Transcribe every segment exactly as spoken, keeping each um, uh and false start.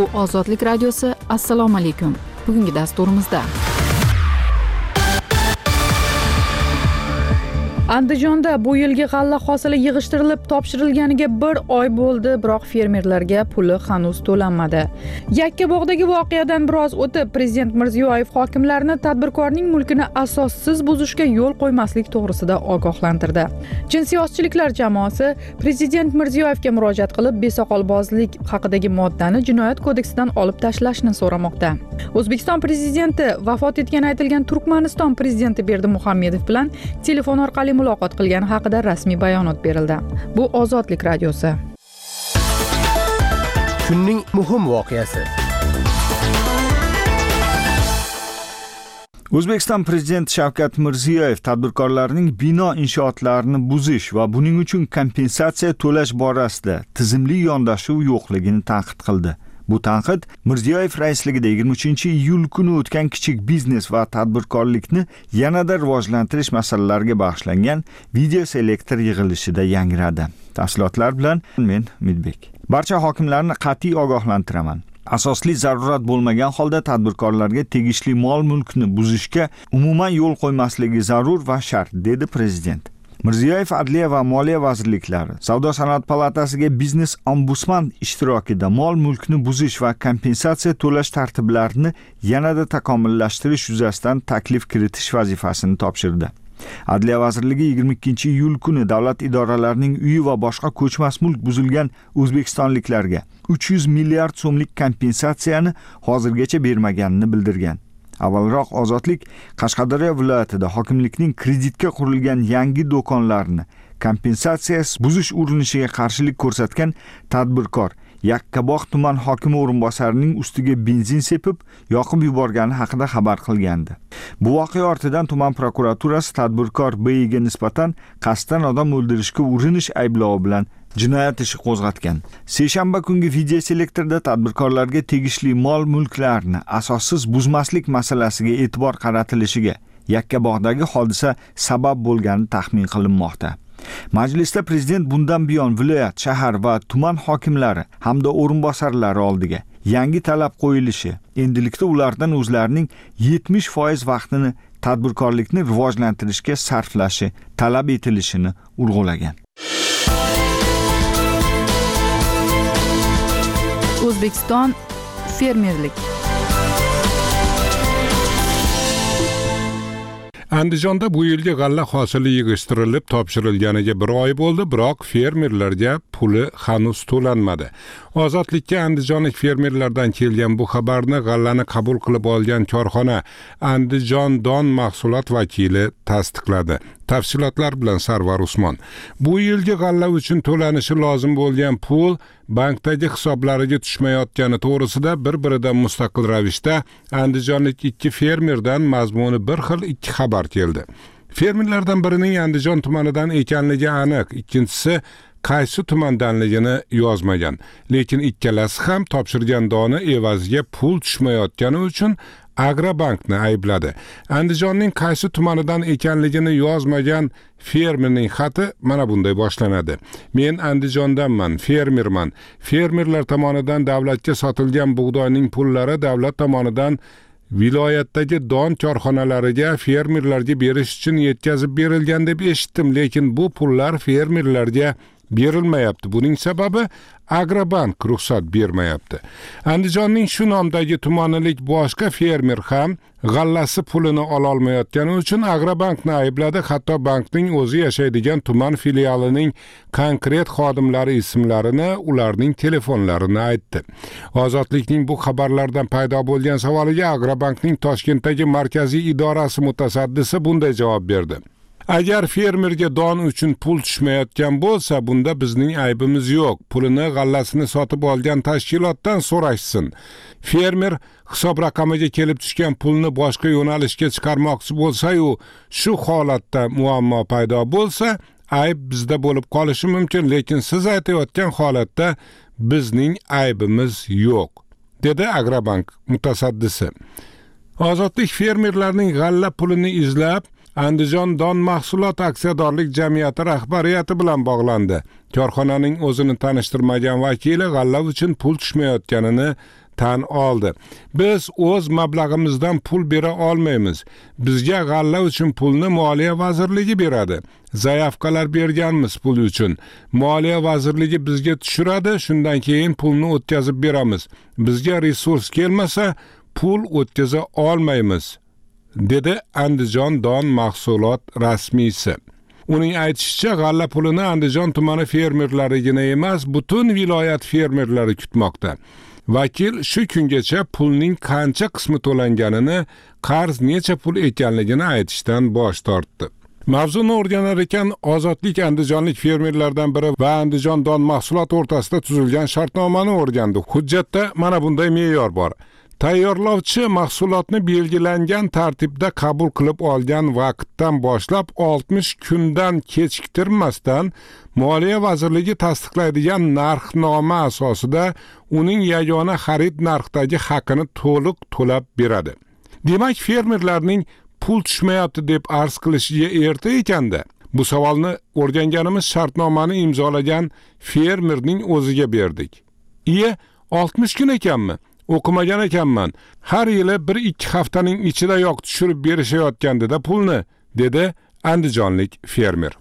Bu Ozodlik radiosi. Assalomu alaykum. Bugungi dasturimizda Andijonda bu yilgi g'alla hosili yig'ishtirilib topshirilganiga bir oy bo'ldi, biroq fermerlarga puli hanuz to'lanmadi. Yakkabog'dagi voqeadan biroz o'tib, Prezident Mirziyoyev hokimlarni tadbirkorning mulkini asossiz buzishga yo'l qo'ymaslik to'g'risida ogohlantirdi. Jinsiy ozchiliklar jamoasi Prezident Mirziyoyevga murojaat qilib, besoqolbozlik haqidagi moddani Jinoyat kodeksidan olib tashlashni so'ramoqda. O'zbekiston prezidenti vafot etgani aytilgan Turkmaniston prezidenti Berdimuhamedov bilan telefon orqali muloqot qilgani haqida rasmiy bayonot berildi. Bu Ozodlik radiosi. Kunning muhim voqeasi. O'zbekiston prezidenti Shavkat Mirziyoyev tadbirkorlarning bino inshootlarini buzish va buning uchun kompensatsiya to'lash borasida tizimli yondashuv yo'qligini tanqid qildi. Bu tanqid Mirziyoyev raisligida yigirma uchinchi iyul kuni o'tgan kichik biznes va tadbirkorlikni yanada rivojlantirish masalalariga bag'ishlangan video selektor yig'ilishida yangradi. Tafsilotlar bilan men Midbek. Barcha hokimlarni qat'iy ogohlantiraman. Asosli zarurat bo'lmagan holda tadbirkorlarga tegishli mol-mulkni buzishga umuman yo'l qo'ymasligi zarur va shart, dedi prezident. Mirziyoyev Adliya va Moliya vazirliklari, Savdo-sanoat palatasiga biznes ombudsman ishtirokida mol-mulkni buzish va kompensatsiya to'lash tartiblarini yanada takomillashtirish yuzasidan taklif kiritish vazifasini topshirdi. Adliya vazirligi yigirma ikkinchi iyul kuni davlat idoralarining uyi va boshqa ko'chmas mulk buzilgan o'zbekistonliklarga uch yuz milliard so'mlik kompensatsiyani hozirgacha bermaganini bildirgan. Avvalroq Ozodlik Qashqadaryo viloyatida hokimlikning kreditga qurilgan yangi do'konlarni kompensatsiyasiz buzish urinishiga qarshilik ko'rsatgan tadbirkor Yakkabog' tuman hokimi o'rinbosarining ustiga benzin sepib, yoqib yuborgani haqida xabar qilgandi. Bu voqea ortidan tuman prokuraturasi tadbirkor B ga nisbatan qasddan odam o'ldirishga urinish ayblovi bilan jinoyat ishi qo'zg'atgan. Seshanba kungi video selektorda tadbirkorlarga tegishli mol-mulklarni asossiz buzmaslik masalasiga e'tibor qaratilishiga Yakkabog'dagi hodisa sabab bo'lgani taxmin qilinmoqda. Majlisda prezident bundan buyon viloyat, shahar va tuman hokimlari hamda o'rinbosarlari oldiga yangi talab qo'yilishi, endilikda ulardan o'zlarining yetmish foiz vaqtini tadbirkorlikni rivojlantirishga sarflashi talab etilishini urg'ulagan. O'zbekiston fermerlik. Andijonda bu yilgi g'alla hosili yig'ishtirilib topshirilganiga bir oy bo'ldi, biroq fermerlarga puli hanuz to'lanmadi. Ozodlikka andijonlik fermerlardan kelgan bu xabarni g'allani qabul qilib olgan korxona Andijon Don mahsulot vakili tasdiqladi. Tafsilotlar bilan Sarvar Usmon. Bu yilgi g'alla uchun to'lanishi lozim bo'lgan pul bankdagi hisoblariga tushmayotgani to'g'risida bir-biridan mustaqil ravishda andijonlik ikki fermerdan mazmuni bir xil ikki xabar keldi. Fermerlardan birining Andijon tumanidan ekanligi aniq, ikkinchisi qaysi tumandanligini yozmagan. Lekin ikkalasi ham topshirgan doni evaziga pul tushmayotgani uchun Agrobankni aybladi. Andijonning qaysi tumanidan ekanligini yozmagan fermerning xati mana bunday boshlanadi. Men Andijondanman, fermerman. Fermerlar tomonidan davlatga sotilgan bug'doyning pullari davlat tomonidan viloyatdagi don korxonalariga fermerlarga berish uchun yetkazib berilgan deb eshitdim, lekin bu pullar fermerlarga berilmayapti. Buning sababi Agrobank ruxsat bermayapti. Andijonning shu nomdagi tumanilik boshqa fermer ham g'allasi pulini ola olmayotgani uchun Agrobankni aybladi. Hatto bankning o'zi yashaydigan tuman filialining konkret xodimlari ismlarini, ularning telefonlarini aytdi. Ozodlikning bu xabarlardan paydo bo'lgan savoliga Agrobankning Toshkentdagi markaziy idorasi mutasaddisi bunday javob berdi. Agar fermerga don uchun pul tushmayotgan bo'lsa, bunda bizning aybimiz yo'q. Pulini g'allasini sotib olgan tashkilotdan so'rashsin. Fermer hisob raqamiga kelib tushgan pulni boshqa yo'nalishga chiqarmoqchi bo'lsa-yu, shu holatda muammo paydo bo'lsa, ayb bizda bo'lib qolishi mumkin, lekin siz aytayotgan holatda bizning aybimiz yo'q, dedi Agrobank mutasaddisi. Ozodlik fermerlarning g'alla pulini izlab Andijon Don mahsulot aksiyadorlik jamiyati rahbariyati bilan bog'landi. Korxonaning o'zini tanishtirmagan vakili g'alla uchun pul tushmayotganini tan oldi. Biz o'z mablag'imizdan pul bera olmaymiz. Bizga g'alla uchun pulni Moliya vazirligi beradi. Zayavkalar berganmiz pul uchun. Moliya vazirligi bizga tushiradi, shundan keyin pulni o'tkazib beramiz. Bizga resurs kelmasa, pul o'tkaza olmaymiz, dedi Andijon don mahsulot rasmiysi. Uning aytishicha, g'alla pulini Andijon tumani fermerlarigina emas, butun viloyat fermerlari kutmoqda. Vakil shu kungacha pulning qancha qismi to'langanini, qarz necha pul ekanligini aytishdan bosh tortdi. Mavzuni o'rganar ekan, Ozodlik andijonlik fermerlardan biri va Andijon don mahsulot o'rtasida tuzilgan shartnomani o'rgandi. Hujjatda mana bunday me'yor bor. Tayyorlovchi mahsulotni belgilangan tartibda qabul qilib olgan vaqtdan boshlab oltmish kundan kechiktirmasdan Moliya vazirligi tasdiqlaydigan narxnoma asosida uning yagona xarid narxidagi haqini to'liq to'lab beradi. Demak, fermerlarning pul tushmayapti deb arz qilishiga erta ekanda. Bu savolni o'rganganimiz shartnomani imzolagan fermerning o'ziga berdik. Iye, oltmish kun ekanmi? O'qimagan ekanman. Har yili bir ikki haftaning ichida yo'q tushirib berishayotgandi-da pulni, dedi andijonlik fermer.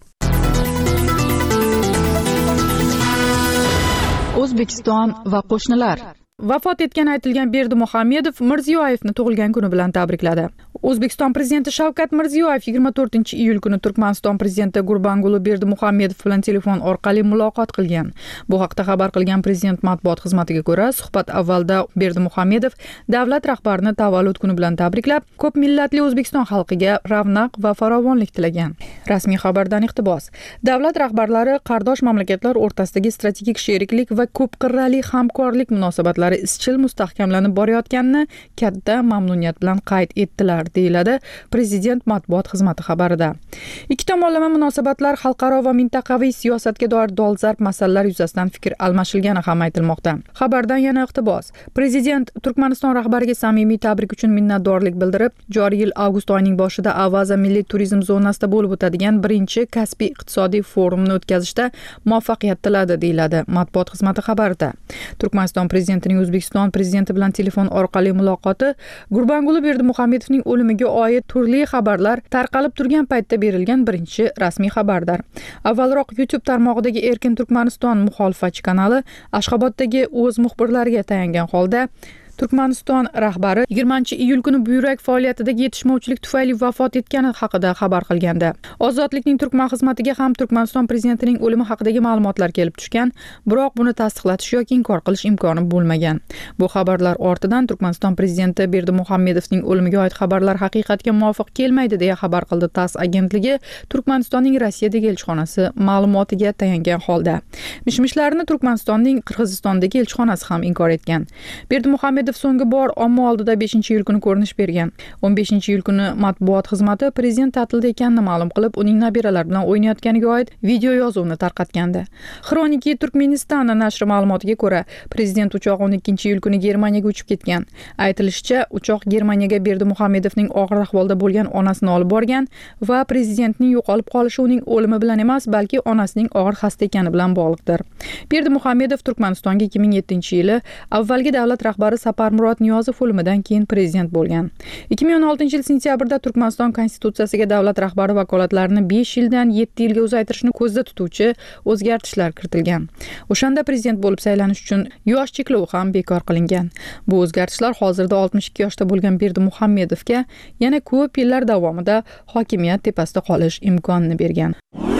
O'zbekiston va qo'shnilar. Vafot etgan aytilgan Berdimuhamedov Mirziyoyevni tug'ilgan kuni bilan tabrikladi. O'zbekiston prezidenti Shavkat Mirziyoyev yigirma to'rtinchi iyul kuni Turkmaniston prezidenti Gurbanguli Berdimuhamedov bilan telefon orqali muloqot qilgan. Bu haqda xabar qilgan prezident matbuot xizmatiga ko'ra, suhbat avvalda Berdimuhamedov davlat rahbarini tavallud kuni bilan tabriklab, ko'p millatli O'zbekiston xalqiga ravnaq va farovonlik tilagan. Rasmiy xabardan iqtibos. Davlat rahbarlari qardosh mamlakatlar o'rtasidagi strategik sheriklik va ko'p qirrali hamkorlik munosabatlari izchil mustahkamlanib borayotganini katta mamnuniyat bilan qayd etdilar, deyiladi prezident matbuot xizmati xabarida. Ikki tomonlama munosabatlar xalqaro va mintaqaviy siyosatga doir dolzarb masalalar yuzasidan fikr almashilgani ham aytilmoqda. Xabardan yana iqtibos. Prezident Turkmaniston rahbariga samimiy tabrik uchun minnatdorlik bildirib, joriy yil avgust oyining boshida Avaza milliy turizm zonasida bo'lib o'tadigan birinchi Kaspiy iqtisodiy forumini o'tkazishda muvaffaqiyat tiladi, deyiladi matbuot xizmati xabarida. Turkmaniston prezidentining O'zbekiston prezidenti bilan telefon orqali muloqoti Gurbanguli Berdimuhamedovning o'limiga oid turli xabarlar tarqalib turgan paytda berilgan birinchi rasmiy xabardir. Avvalroq YouTube tarmog'idagi Erkin Turkmaniston muxolifatchi kanali Ashxoboddagi o'z muxbirlariga tayangan holda Turkmaniston rahbari yigirmanchi iyul kuni buyrak faoliyatidagi yetishmovchilik tufayli vafot etgani haqida xabar qilgandi. Ozodlikning Turkman xizmatiga ham Turkmaniston prezidentining o'limi haqidagi ma'lumotlar kelib tushgan, biroq buni tasdiqlatish yoki inkor qilish imkoni bo'lmagan. Bu xabarlar ortidan Turkmaniston prezidenti Berdimuhamedovning o'limiga oid xabarlar haqiqatga muvofiq kelmaydi, deya xabar qildi TASS agentligi Turkmanistonning Rossiyadagi elchixonasi ma'lumotiga tayangan holda. Mishmishlarni Turkmanistonning Qirg'izistondagi elchixonasi ham inkor etgan. Berdimuhamedov so'nggi bor omma oldida beshinchi iyul kuni ko'rinish bergan. o'n beshinchi iyul kuni matbuot xizmati prezident ta'tilda ekanini ma'lum qilib, uning nabiralari bilan o'ynayotganiga oid video yozuvni tarqatgandi. Xroniki Turkmeniston nashri ma'lumotiga ko'ra, prezident uchoq o'n ikkinchi iyul kuni Germaniyaga uchib ketgan. Aytilishicha, uchoq Germaniyaga Berdimuhamedovning og'ir ahvolda bo'lgan onasini olib borgan va prezidentning yo'qolib qolishi uning o'limi bilan emas, balki onasining og'ir xasta ekani bilan bog'liqdir. Berdimuhamedov Turkmanistonga ikki ming yettinchi yili avvalgi davlat rahbari Saparmurod Niyozov o'limidan keyin prezident bo'lgan. ikki ming o'n oltinchi yil sentyabrda Turkmaniston konstitutsiyasiga davlat rahbari vakolatlarini besh yildan yetti yilga uzaytirishni ko'zda tutuvchi o'zgartishlar kiritilgan. O'shanda prezident bo'lib saylanish uchun yosh cheklovi ham bekor qilingan. Bu o'zgartishlar hozirda oltmish ikki yoshda bo'lgan Berdimuhamedovga yana ko'p yillar davomida hokimiyat tepasida qolish imkonini bergan.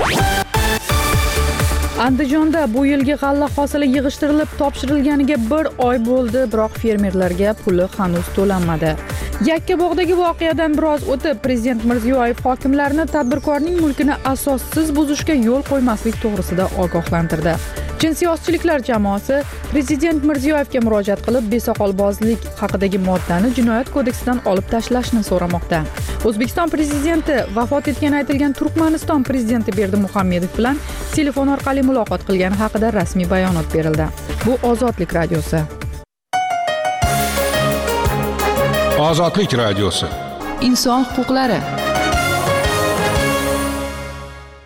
Andijonda bu yilgi g'alla hosili yig'ishtirilib topshirilganiga bir oy bo'ldi, biroq fermerlarga puli hanuz to'lanmadi. Yakkabog'dagi voqeadan biroz o'tib, prezident Mirziyoyev hokimlarni tadbirkorning mulkini asossiz buzishga yo'l qo'ymaslik to'g'risida ogohlantirdi. Jinsiy ozchiliklar jamoasi prezident Mirziyoyevga murojaat qilib, besoqolbozlik haqidagi moddani jinoyat kodeksidan olib tashlashni so'ramoqda. O'zbekiston prezidenti vafot etgani aytilgan Turkmaniston prezidenti Berdimuhamedov bilan telefon orqali muloqot qilgani haqida rasmiy bayonot berildi. Bu Ozodlik radiosi. Ozodlik radiosi. Inson huquqlari.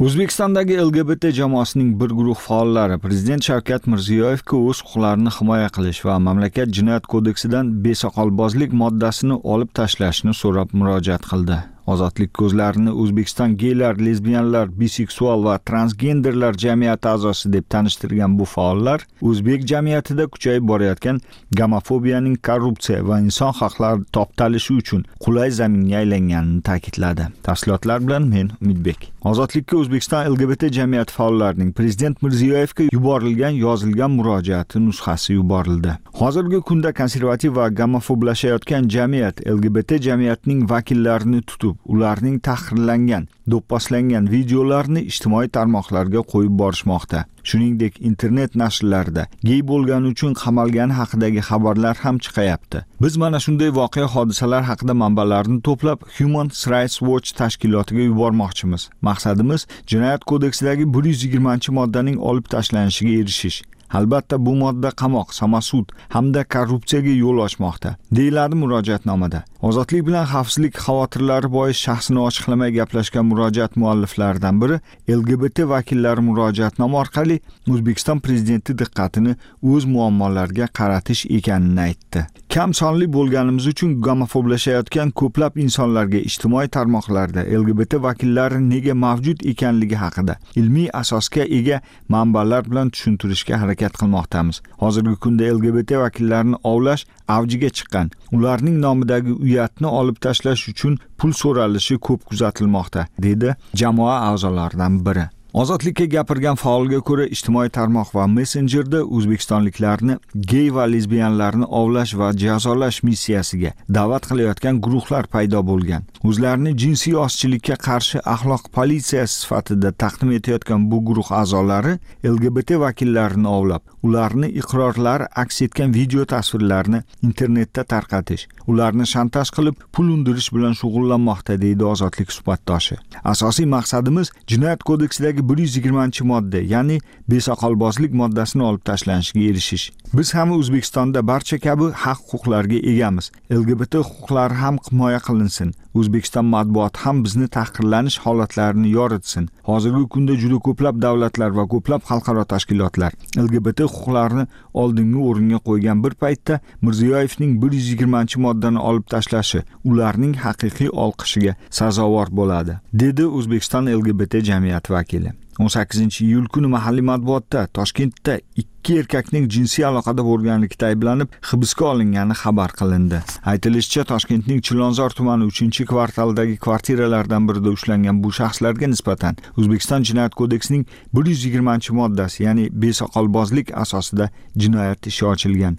O'zbekistondagi L G B T jamoasining bir guruh faollari Prezident Shavkat Mirziyoyevga o'z huquqlarini himoya qilish va mamlakat jinoyat kodeksidan besoqolbozlik moddasini olib tashlashni so'rab murojaat qildi. Ozodlik ko'zlarini O'zbekiston geylar, lesbiyanlar, biseksual va transgenderlar jamiyati a'zosi deb tanishtirgan bu faollar o'zbek jamiyatida kuchayib borayotgan gomofobiyaning korrupsiya va inson haqlari toptalishi uchun qulay zaminga aylanganini ta'kidladi. Tafsilotlar bilan men Umidbek. Ozodlikka O'zbekiston L G B T jamiyati faollarining Prezident Mirziyoyevga yuborilgan yozilgan murojaati nusxasi yuborildi. Hozirgi kunda konservativ va gomofoblashayotgan jamiyat L G B T jamiyatining vakillarini tutib, ularning tahqirlangan, do'pposlangan videolarini ijtimoiy tarmoqlarga qo'yib borishmoqda. Shuningdek, internet nashrlarida gey bo'lgani uchun qamalgani haqidagi xabarlar ham chiqayapti. Biz mana shunday voqea hodisalar haqida manbalarni to'plab Human Rights Watch tashkilotiga yubormoqchimiz. Maqsadimiz jinoyat kodeksidagi bir yuz yigirmanchi moddaning olib tashlanishiga erishish. Albatta bu modda qamoq, samasud hamda korrupsiyaga yo'l ochmoqda, deyiladi murojaatnomada. Ozodlik bilan xavfsizlik xavotirlari bois shaxsini ochiqlamay gaplashgan murojaat mualliflaridan biri L G B T vakillari murojaatnoma orqali O'zbekiston prezidenti diqqatini o'z muammolariga qaratish ekanini aytdi. Kam sonli bo'lganimiz uchun gomofoblashayotgan ko'plab insonlarga ijtimoiy tarmoqlarda L G B T vakillari nega mavjud ekanligi haqida ilmiy asosga ega manbalar bilan tushuntirishga harakat qilmoqdamiz. Hozirgi kunda L G B T vakillarini ovlash avjiga chiqqan. Ularning nomidagi uyatni olib tashlash uchun pul so'ralishi ko'p kuzatilmoqda, dedi jamoa a'zolaridan biri. Ozodlikka gapirgan faolga ko'ra ijtimoiy tarmoq va messenjerda o'zbekistonliklarni gey va lesbiyanlarni ovlash va jazolash missiyasiga da'vat qilayotgan guruhlar paydo bo'lgan. O'zlarini jinsiy ozchilikka qarshi axloq politsiyasi sifatida taqdim etayotgan bu guruh a'zolari L G B T vakillarini ovlab, ularni iqrorlari aks etgan video tasvirlarni internetda tarqatish, ularni shantaj qilib pul undirish bilan shug'ullanmoqda, deydi Ozodlik suhbatdoshi. Asosiy maqsadimiz jinoyat kodeksidagi bir yuz yigirmanchi modda, ya'ni besoqolbozlik moddasini olib tashlanishiga erishish. Biz ham O'zbekistonda barcha kabi haq-huquqlarga egamiz. L G B T huquqlari ham himoya qilinsin. O'zbekiston matbuoti ham bizni tahqirlanish holatlarini yoritsin. Hozirgi kunda juda ko'plab davlatlar va ko'plab xalqaro tashkilotlar L G B T huquqlarini oldingi o'ringa qo'ygan bir paytda Mirziyoyevning bir yuz yigirmanchi moddani olib tashlashi ularning haqiqiy olqishiga sazovor bo'ladi, dedi O'zbekiston L G B T jamiyati vakili. o'n sakkizinchi iyul kuni mahalliy matbuotda Toshkentda ikki erkakning jinsiy aloqada bo'lganlikda ayblanib hibsga olingani xabar qilindi. Aytilishicha, Toshkentning Chilonzor tumani uchinchi kvartaldagi kvartiralardan birida ushlangan bu shaxslarga nisbatan O'zbekiston jinoyat kodeksining bir yuz yigirmanchi moddasi, ya'ni besoqolbozlik asosida jinoyat ishi ochilgan.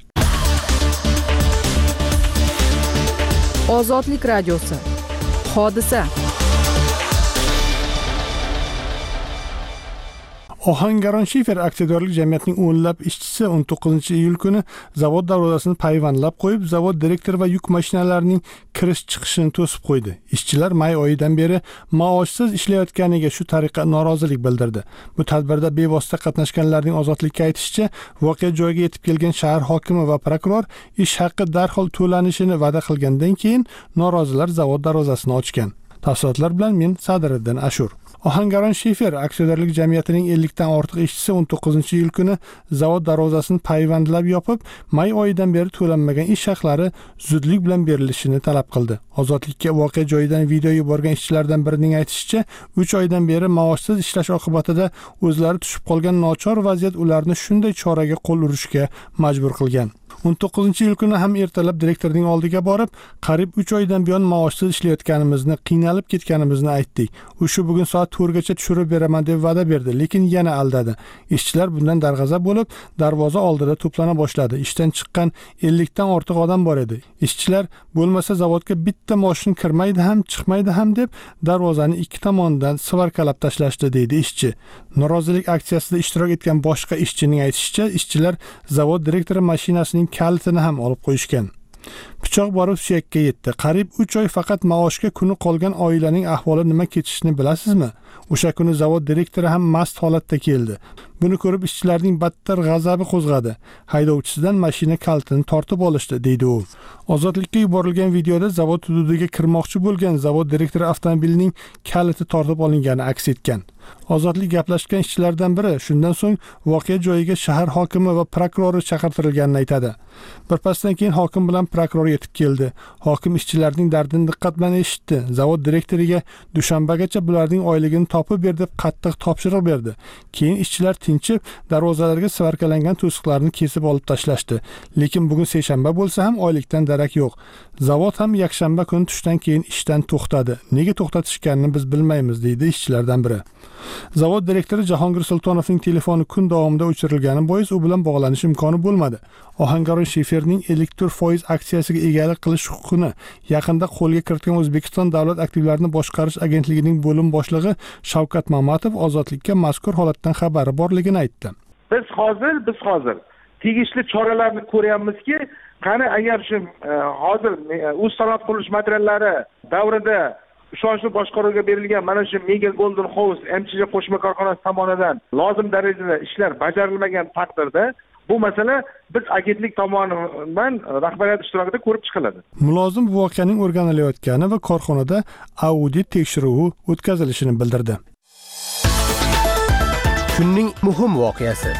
Ozodlik radiosi. Hodisa. Ohangaron Shifer aksiyadorlik jamiyatining o'nlab ishchisi o'n to'qqizinchi iyul kuni zavod darvozasini payvandlab qo'yib, zavod direktori va yuk mashinalarining kirish chiqishini to'sib qo'ydi. Ishchilar may oyidan beri maoshsiz ishlayotganiga shu tariqa norozilik bildirdi. Bu tadbirda bevosita qatnashganlarning Ozodlikka aytishicha, voqea joyiga yetib kelgan shahar hokimi va prokuror ish haqi darhol to'lanishini va'da qilgandan keyin norozilar zavod darvozasini ochgan. Tafsilotlar bilan men Sadiriddin Ashur. Ohangaron Shifer aksiyadorlik jamiyatining ellik dan ortiq ishchisi o'n to'qqizinchi iyul kuni zavod darvozasini payvandlab yopib, may oyidan beri to'lanmagan ish haqlari zudlik bilan berilishini talab qildi. Ozodlikka voqea joyidan video yuborgan ishchilardan birining aytishicha, uch oydan beri maoshsiz ishlash oqibatida o'zlari tushib qolgan nochor vaziyat ularni shunday choraga qo'l urishga majbur qilgan. o'n to'qqizinchi iyul kuni ham ertalab direktorning oldiga borib, qariyb uch oydan buyon maoshsiz ishlayotganimizni, qiynalib ketganimizni aytdik. U shu bugun soat to'rtgacha tushirib beraman deb va'da berdi, lekin yana aldadi. Ishchilar bundan darg'azab bo'lib, darvoza oldida to'plana boshladi. Ishdan chiqqan ellik dan ortiq odam bor edi. Ishchilar bo'lmasa zavodga bitta mashina kirmaydi ham, chiqmaydi ham deb darvozani ikki tomonidan svarkalab tashlashdi, deydi ishchi. Norozilik aksiyasida ishtirok etgan boshqa ishchining aytishicha, ishchilar zavod direktori mashinasining kalitini ham olib qo'yishgan. Pichoq borib suyakka yetdi. Qariyb uch oy faqat maoshga kuni qolgan oilaning ahvoli nima kechishini bilasizmi? O'sha kuni zavod direktori ham mast holatda keldi. Buni ko'rib ishchilarning battar g'azabi qo'zg'adi. Haydovchisidan mashina kaltini tortib olishdi, deydi u. Ozodlikka yuborilgan videoda zavod hududiga kirmoqchi bo'lgan zavod direktori avtomobilining kaliti tortib olingani aks etgan. Ozodlik gaplashgan ishchilardan biri shundan so'ng voqea joyiga shahar hokimi va prokurori chaqirtirilganini aytadi. Birpasdan keyin hokim bilan prokuror yetib keldi. Hokim ishchilarning dardini diqqat bilan eshitdi. Zavod direktoriga dushanbagacha bularning oyligini topib ber deb qattiq topshiriq berdi. Keyin ishchilar tinchib, darvozalarga svarkalangan to'siqlarni kesib olib tashlashdi. Lekin bugun seshanba bo'lsa ham oylikdan darak yo'q. Zavod ham yakshanba kuni tushdan keyin ishdan to'xtadi. Nega to'xtatishganini biz bilmaymiz, deydi ishchilardan biri. Zavod direktori Jahongir Sultonovning telefoni kun davomida o'chirilgani bois u bilan bog'lanish imkoni bo'lmadi. Ohangaron Shiferning elektr foiz aksiyasiga egalik qilish huquqini yaqinda qo'lga kiritgan O'zbekiston Davlat aktivlarini boshqarish agentligining bo'lim boshlig'i Shavkat Mamatov ozodlikka mazkur holatdan xabari borligini aytdi. Biz hozir biz hozir tegishli choralarni ko'ryapmizki, qani agar shu hozir o'z sanoat qurilish materiallari davrida ishonchli boshqaruvga berilgan mana shu Mega Golden House M C J qo'shma korxonasi tomonidan lozim darajada ishlar bajarilmagan taqdirda bu masala biz agentlik tomonidan rahbariyat ishtirokida ko'rib chiqiladi. Mulozim bu voqeaning o'rganilayotgani va korxonada audit tekshiruvi o'tkazilishini bildirdi. Kunning muhim voqeasi.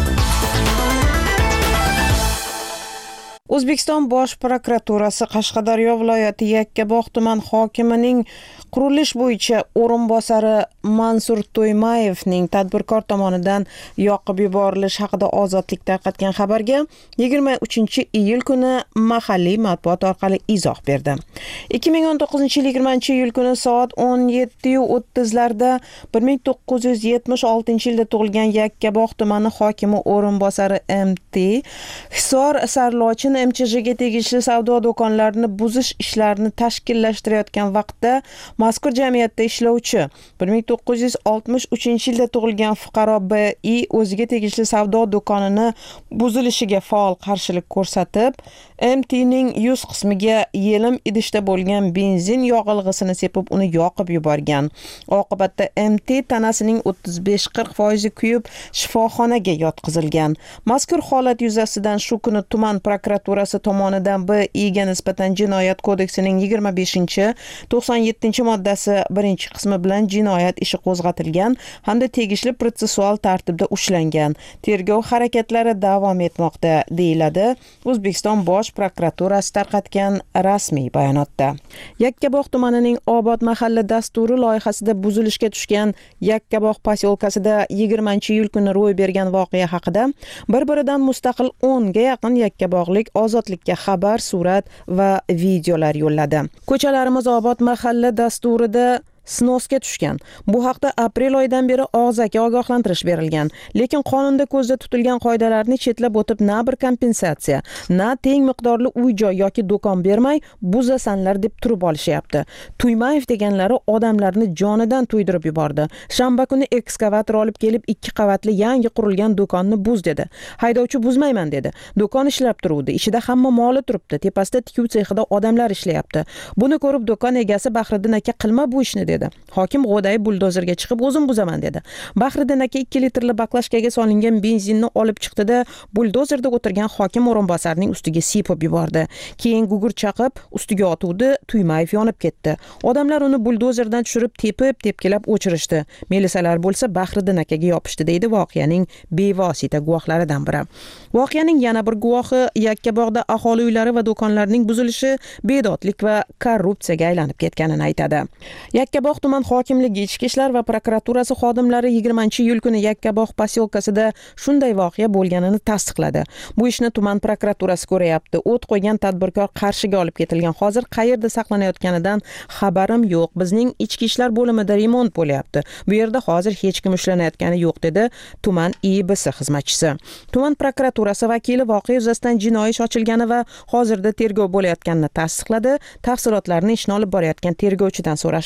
O'zbekiston Bosh prokuraturasi Qashqadaryo viloyati Yakkabog' tuman hokimining qurilish bo'yicha o'rinbosari Mansur To'ymayevning tadbirkor tomonidan yoqib yuborilish haqida Ozodlik tarqatgan xabarga yigirma uchinchi iyul kuni mahalliy matbuot orqali izoh berdi. ikki ming o'n to'qqizinchi yil yigirmanchi iyul kuni soat o'n yetti o'ttiz larda bir ming to'qqiz yuz yetmish oltinchi yilda tug'ilgan Yakkabog' tumani hokimi o'rinbosari M T Hisor Sarlochin M C Jga tegishli savdo do'konlarini buzish ishlarini tashkillashtirayotgan vaqtda mazkur jamiyatda ishlovchi bir ming to'qqiz yuz oltmish uchinchi yilda tug'ilgan fuqaro B I o'ziga tegishli savdo do'konini buzilishiga faol qarshilik ko'rsatib, M T ning yuz qismiga yelim idishda bo'lgan benzin yog'ilg'isini sepib uni yoqib yuborgan. Oqibatda M T tanasining o'ttiz besh qirq foiz kuyib shifoxonaga yotqizilgan. Mazkur holat yuzasidan shu kuni tuman prokuraturasi tomonidan B I ga nisbatan Jinoyat kodeksining yigirma beshinchi to'qson yettinchi moddasi birinchi qismi bilan jinoyat ishi qo'zg'atilgan hamda tegishli protsessual tartibda ushlangan. Tergov harakatlari davom etmoqda, deyiladi O'zbekiston Bosh prokuraturasi tarqatgan rasmiy bayonotda. Yakkabog' tumanining Obod mahalla dasturi loyihasida buzilishga tushgan Yakkabog' posyolkasida yigirmanchi iyul kuni ro'y bergan voqea haqida bir-biridan mustaqil o'nga yaqin yakkabog'lik Ozodlikka xabar, surat va videolar yo'lladi. Ko'chalarimiz Obod mahalla dasturida snosga tushgan. Bu haqda aprel oyidan beri og'zaki ogohlantirish berilgan. Lekin qonunda ko'zda tutilgan qoidalarni chetlab o'tib, na bir kompensatsiya, na teng miqdorli uy-joy yoki do'kon bermay buzasanlar deb turib olishyapti. To'ymayev deganlari odamlarni jonidan to'ydirib yubordi. Shanba kuni ekskavator olib kelib ikki qavatli yangi qurilgan do'konni buz dedi. Haydovchi buzmayman dedi. Do'kon ishlab turuvdi. Ichida hamma moli turibdi. Tepasida tikuv sexida odamlar ishlayapti. Buni ko'rib do'kon egasi Bahriddin aka qilma bu ishni dedi. Hokim g'o'dayib buldozerga chiqib o'zim buzaman dedi. Bahriddin aka ikki litrli baklashkaga solingan benzinni olib chiqdi-da, buldozerda o'tirgan hokim o'rinbosarining ustiga sepib yubordi. Keyin gugur chaqib ustiga otuvdi, To'ymayev yonib ketdi. Odamlar uni buldozerdan tushirib tepib, tepkilab o'chirishdi. Milisalar bo'lsa Bahriddin akaga yopishdi, deydi voqeaning bevosita guvohlaridan biri. Voqeaning yana bir guvohi Yakkabog'da aholi uylari va do'konlarining buzilishi bedodlik va korrupsiyaga aylanib ketganini aytadi. Yakkabog' tuman hokimligi ichki ishlar va prokuraturasi xodimlari yigirmanchi iyul kuni Yakkabog' posyolkasida shunday voqea bo'lganini tasdiqladi. Bu ishni tuman prokuraturasi ko'rayapti. O't qo'ygan tadbirkor Qarshiga olib ketilgan. Hozir qayerda saqlanayotganidan xabarim yo'q. Bizning ichki ishlar bo'limida remont bo'lyapti. Bu yerda hozir hech kim ushlanayotgani yo'q, dedi tuman I B S xizmatchisi. Tuman prokuraturasi vakili voqea yuzasidan jinoiy ish ochilgani va hozirda tergov bo'layotganini tasdiqladi. Tafsilotlarni ishni olib borayotgan tergovchidan so'rashni tavsiya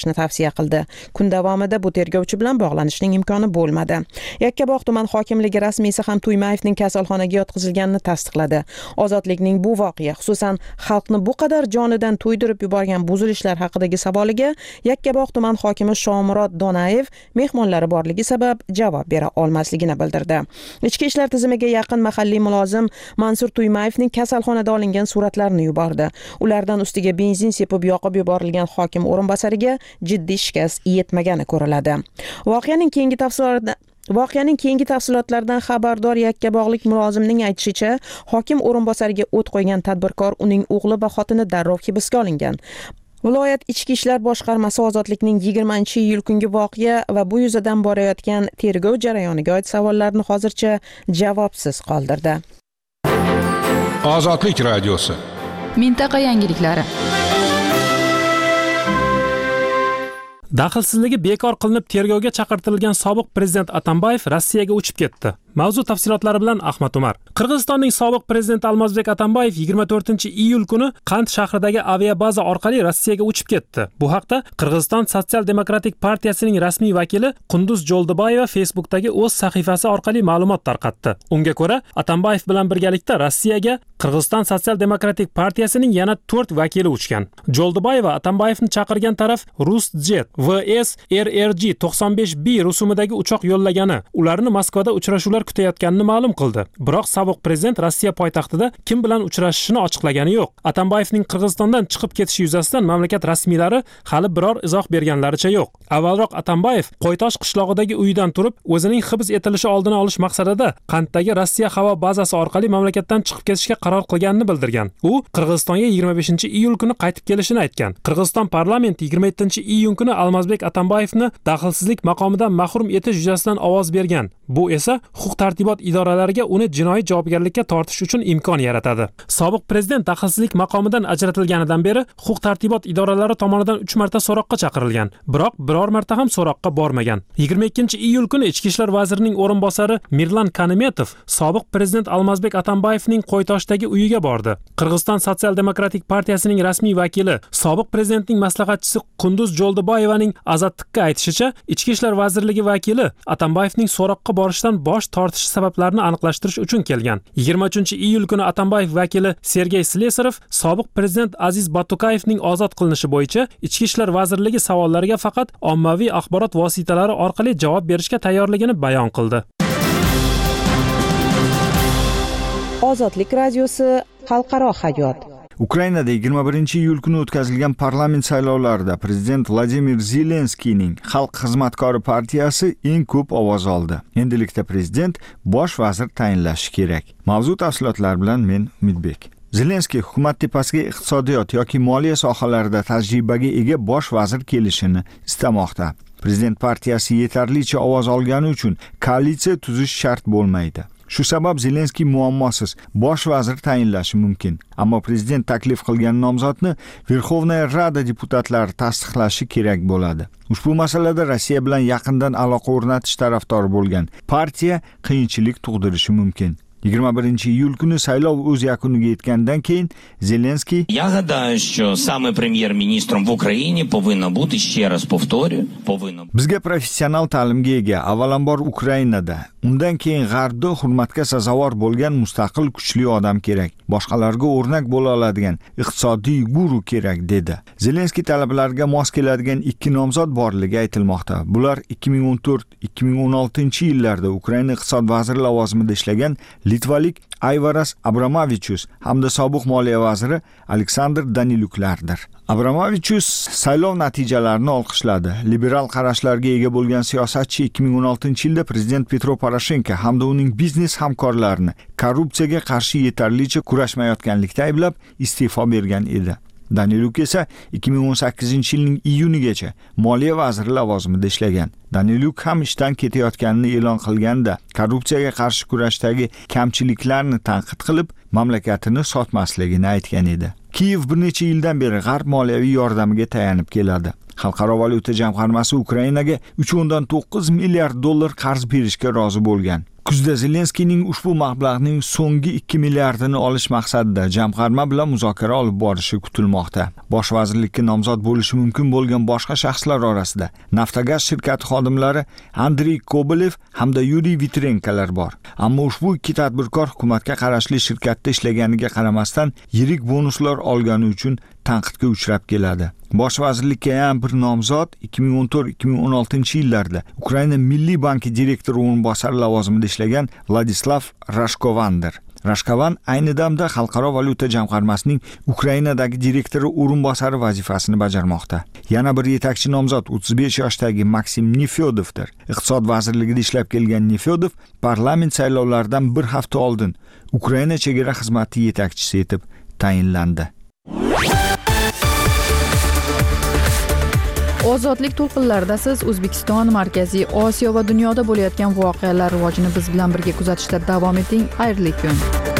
sudya qildi. Kun davomida bu tergovchi bilan bog'lanishning imkoni bo'lmadi. Yakkabog' tuman hokimligi rasmiysi ham Tuymayevning kasalxonaga yotqizilganini tasdiqladi. Ozodlikning bu voqea, xususan xalqni bu qadar jonidan to'ydirib yuborgan buzilishlar haqidagi savoliga Yakkabog' tuman hokimi Shomurod Donayev mehmonlari borligi sabab javob bera olmasligini bildirdi. Ichki ishlar tizimiga yaqin mahalliy mulozim Mansur Tuymayevning kasalxonada olingan suratlarini yubordi. Ulardan ustiga benzin sepib yoqib yuborilgan hokim o'rinbosariga jiddiy shikast yetmagani ko'riladi. Voqeaning keyingi tafsilotlari Voqeaning keyingi tafsilotlaridan xabardor Yakkabog'lik mulozimning aytishicha, hokim o'rinbosariga o't qo'ygan tadbirkor, uning o'g'li va xotini darrov hibsga olingan. Viloyat ichki ishlar boshqarmasi ozodlikning yigirmanchi iyul kungi voqea va bu yuzadan borayotgan tergov jarayoniga oid savollarni hozircha javobsiz qoldirdi. Ozodlik radiosi. Mintaqa yangiliklari. Daxlsizligi bekor qilinib tergovga chaqirtirilgan sobiq prezident Atambayev Rossiyaga uchib ketdi. Mavzu tafsilotlari bilan Ahmad Umar. Qirg'izistonning sobiq prezidenti Almazbek Atambayev yigirma to'rtinchi iyul kuni Qand shahridagi aviabaza orqali Rossiyaga uchib ketdi. Bu haqda Qirg'iziston Sotsial-demokratik partiyasining rasmiy vakili Qunduz Joldibayeva Facebook'dagi o'z sahifasi orqali ma'lumot tarqatdi. Unga ko'ra, Atambayev bilan birgalikda Rossiyaga Qirg'iziston Sotsial-demokratik partiyasining yana to'rt vakili uchgan. Joldibayeva Atambayevni chaqirgan taraf Rusjet V S R R G to'qson besh B rusumidagi uchoq yo'llagani, ularni Moskvada uchrashuvlar kutayotganini ma'lum qildi. Biroq sobiq prezident Rossiya poytaxtida kim bilan uchrashishini ochiqlagani yo'q. Atambayevning Qirg'izistondan chiqib ketishi yuzasidan mamlakat rasmiylari hali biror izoh berganlaricha yo'q. Avvalroq Atambayev Qo'ytosh qishlog'idagi uyidan turib, o'zining hibs etilishi oldini olish maqsadida Qanddagi Rossiya havo bazasi orqali mamlakatdan chiqib ketishga qaror qilganini bildirgan. U Qirg'izistonga yigirma beshinchi iyul kuni qaytib kelishini aytgan. Qirg'iziston parlamenti yigirma yettinchi iyun kuni Almazbek Atambayevni daxlsizlik maqomidan mahrum etish yuzasidan ovoz bergan. Bu esa huquq-tartibot idoralariga uni jinoiy javobgarlikka tortish uchun imkon yaratadi. Sobiq prezident daxlsizlik maqomidan ajratilganidan beri huquq-tartibot idoralari tomonidan uch marta so'roqqa chaqirilgan, biroq biror marta ham so'roqqa bormagan. yigirma ikkinchi iyul kuni Ichki ishlar vazirining o'rinbosari Mirlan Kanimetov sobiq prezident Almazbek Atambayevning Qo'ytoshdagi uyiga bordi. Qirg'iziston Sotsial-demokratik partiyasining rasmiy vakili, sobiq prezidentning maslahatchisi Qunduz Joldibayevaning Azadlikka aytishicha, Ichki ishlar vazirligi vakili Atambayevning so'roqqa borishdan bosh tortish sabablarini aniqlashtirish uchun kelgan. yigirma uchinchi iyul kuni Atambayev vakili Sergey Slesarov sobiq prezident Aziz Batukayevning ozod qilinishi bo'yicha Ichki ishlar vazirligi savollariga faqat ommaviy axborot vositalari orqali javob berishga tayyorligini bayon qildi. Ozodlik radiosi xalqaro hayot. Ukrainada yigirma birinchi iyul kuni o'tkazilgan parlament saylovlarida prezident Vladimir Zelenskiyning Xalq xizmatkori partiyasi eng ko'p ovoz oldi. Endilikda prezident bosh vazir tayinlashi kerak. Mavzu tafsilotlari bilan men Umidbek. Zelenskiy hukumat tepasiga iqtisodiyot yoki moliya sohalarida tajribaga ega bosh vazir kelishini istamoqda. Prezident partiyasi yetarlicha ovoz olgani uchun koalitsiya tuzish shart bo'lmaydi. Shu sabab Zelenskiy muammosiz bosh vazir tayinlashi mumkin. Ammo prezident taklif qilgan nomzodni Verxovnaya Rada deputatlari tasdiqlashi kerak bo'ladi. Ushbu masalada Rossiya bilan yaqindan aloqa o'rnatish tarafdori bo'lgan partiya qiyinchilik tug'dirishi mumkin. yigirma birinchi iyul kuni saylov o'z yakuniga yetgandan keyin Zelenskiy Я гадаю, що саме прем'єр-міністром в Україні повинно бути, ще раз повторюю, повинно Bizga professional ta'limga ega, avvalambor Ukrainada, undan keyin G'arbda hurmatga sazovor bo'lgan mustaqil kuchli odam kerak. Boshqalarga o'rnak bo'la oladigan iqtisodiy guru kerak dedi. Zelenskiy talablariga mos keladigan ikki nomzod borligi aytilmoqda. Bular ikki ming o'n to'rt ikki ming o'n oltinchi yillarda Ukraina iqtisod vaziri lavozimida ishlagan Litvalik Ayvaras Abramovichus hamda sobiq moliya vaziri Aleksandr Daniluklardir. Abramovichus saylov natijalarini olqishladi. Liberal qarashlarga ega bo'lgan siyosatchi ikki ming o'n oltinchi yilda prezident Petro Poroshenko hamda uning biznes hamkorlarini korrupsiyaga qarshi yetarlicha kurashmayotganlikda ayblab iste'fo bergan edi. Daniluk esa ikki ming o'n sakkizinchi yilning iyunigacha moliya vaziri lavozimida ishlagan. Daniluk ham ishdan ketayotganini e'lon qilganda korrupsiyaga qarshi kurashdagi kamchiliklarni tanqid qilib, mamlakatini sotmasligini aytgan edi. Kiyev bir necha yildan beri G'arb moliyaviy yordamiga tayanib keladi. Xalqaro valyuta jamg'armasi Ukrainaga uch o'ndan to'qqiz milliard dollar qarz berishga rozi bo'lgan. Kuzda Zelenskiyning ushbu mablag'ning so'nggi ikki milliardini olish maqsadida jamg'arma bilan muzokara olib borishi kutilmoqda. Bosh vazirlikka nomzod bo'lishi mumkin bo'lgan boshqa shaxslar orasida Naftogaz shirkati xodimlari Andrey Kobolev hamda Yuriy Vitrenkolar bor. Ammo ushbu ikki tadbirkor hukumatga qarashli shirkatda ishlaganiga qaramasdan yirik bonuslar olgani uchun tanqidga uchrab keladi. Bosh vazirlikka ham bir nomzod ikki ming o'n to'rt ikki ming o'n oltinchi yillarda Ukraina Milliy banki direktori o'rinbosari lavozimida ishlagan Vladislav Rashkovandir. Rashkovan ayni damda Xalqaro valyuta jamg'armasining Ukrainadagi direktori o'rinbosari vazifasini bajarmoqda. Yana bir yetakchi nomzod o'ttiz besh yoshdagi Maksim Nefyodovdir. Iqtisod vazirligida ishlab kelgan Nefyodov parlament saylovlaridan bir hafta oldin Ukraina chegara xizmati yetakchisi etib tayinlandi. Ozodlik to'lqinlarida siz O'zbekiston, Markaziy Osiyo va dunyoda bo'layotgan voqealar rivojini biz bilan birga kuzatishda davom eting. Xayrli kun.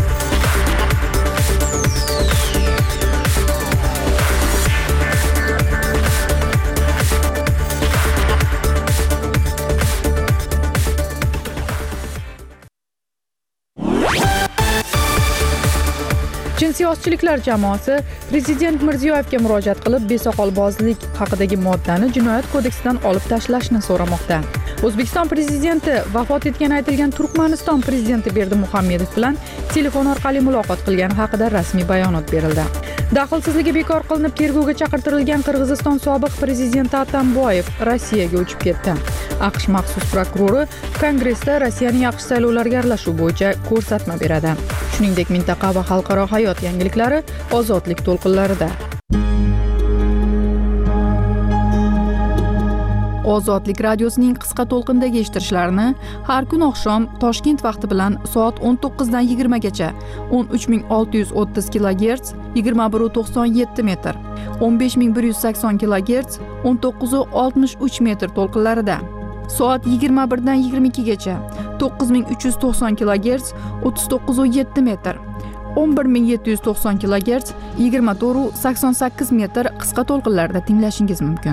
Jinsiy ozchiliklar jamoasi Prezident Mirziyoyevga murojaat qilib, besoqolbozlik haqidagi moddani Jinoyat kodeksidan olib tashlashni so'ramoqda. O'zbekiston prezidenti vafot etgan aytilgan Turkmaniston prezidenti Berdimuhamedov bilan telefon orqali muloqot qilgani haqida rasmiy bayonot berildi. Daxlsizligi bekor qilinib, tergovga chaqirtirilgan Qirg'iziston sobiq prezidenti Atamboyev Rossiyaga uchib ketdi. AQSh maxsus prokurori Kongressda Rossiyaning AQSh saylovlariga aralashuv bo'yicha ko'rsatma beradi. Shuningdek, mintaqa va xalqaro hayot yangiliklari ozodlik to'lqinlarida. Ozodlik radiosining qisqa to'lqindagi eshittirishlarini har kun oqshom Toshkent vaqti bilan soat o'n to'qqizdan yigirmagacha o'n uch ming olti yuz o'ttiz kilogerts yigirma bir nuqta to'qson yetti metr, o'n besh ming bir yuz sakson kilogerts o'n to'qqiz nuqta oltmish uch metr to'lqinlarida, soat yigirma birdan yigirma ikkigacha to'qqiz ming uch yuz to'qson kilogerts o'ttiz to'qqiz nuqta yetti metr, o'n bir ming yetti yuz to'qson kilogerts yigirma to'rt nuqta sakson sakkiz metr qisqa to'lqinlarda tinglashingiz mumkin.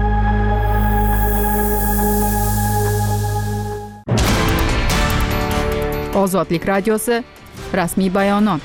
Ozodlik radiosi rasmiy bayonot.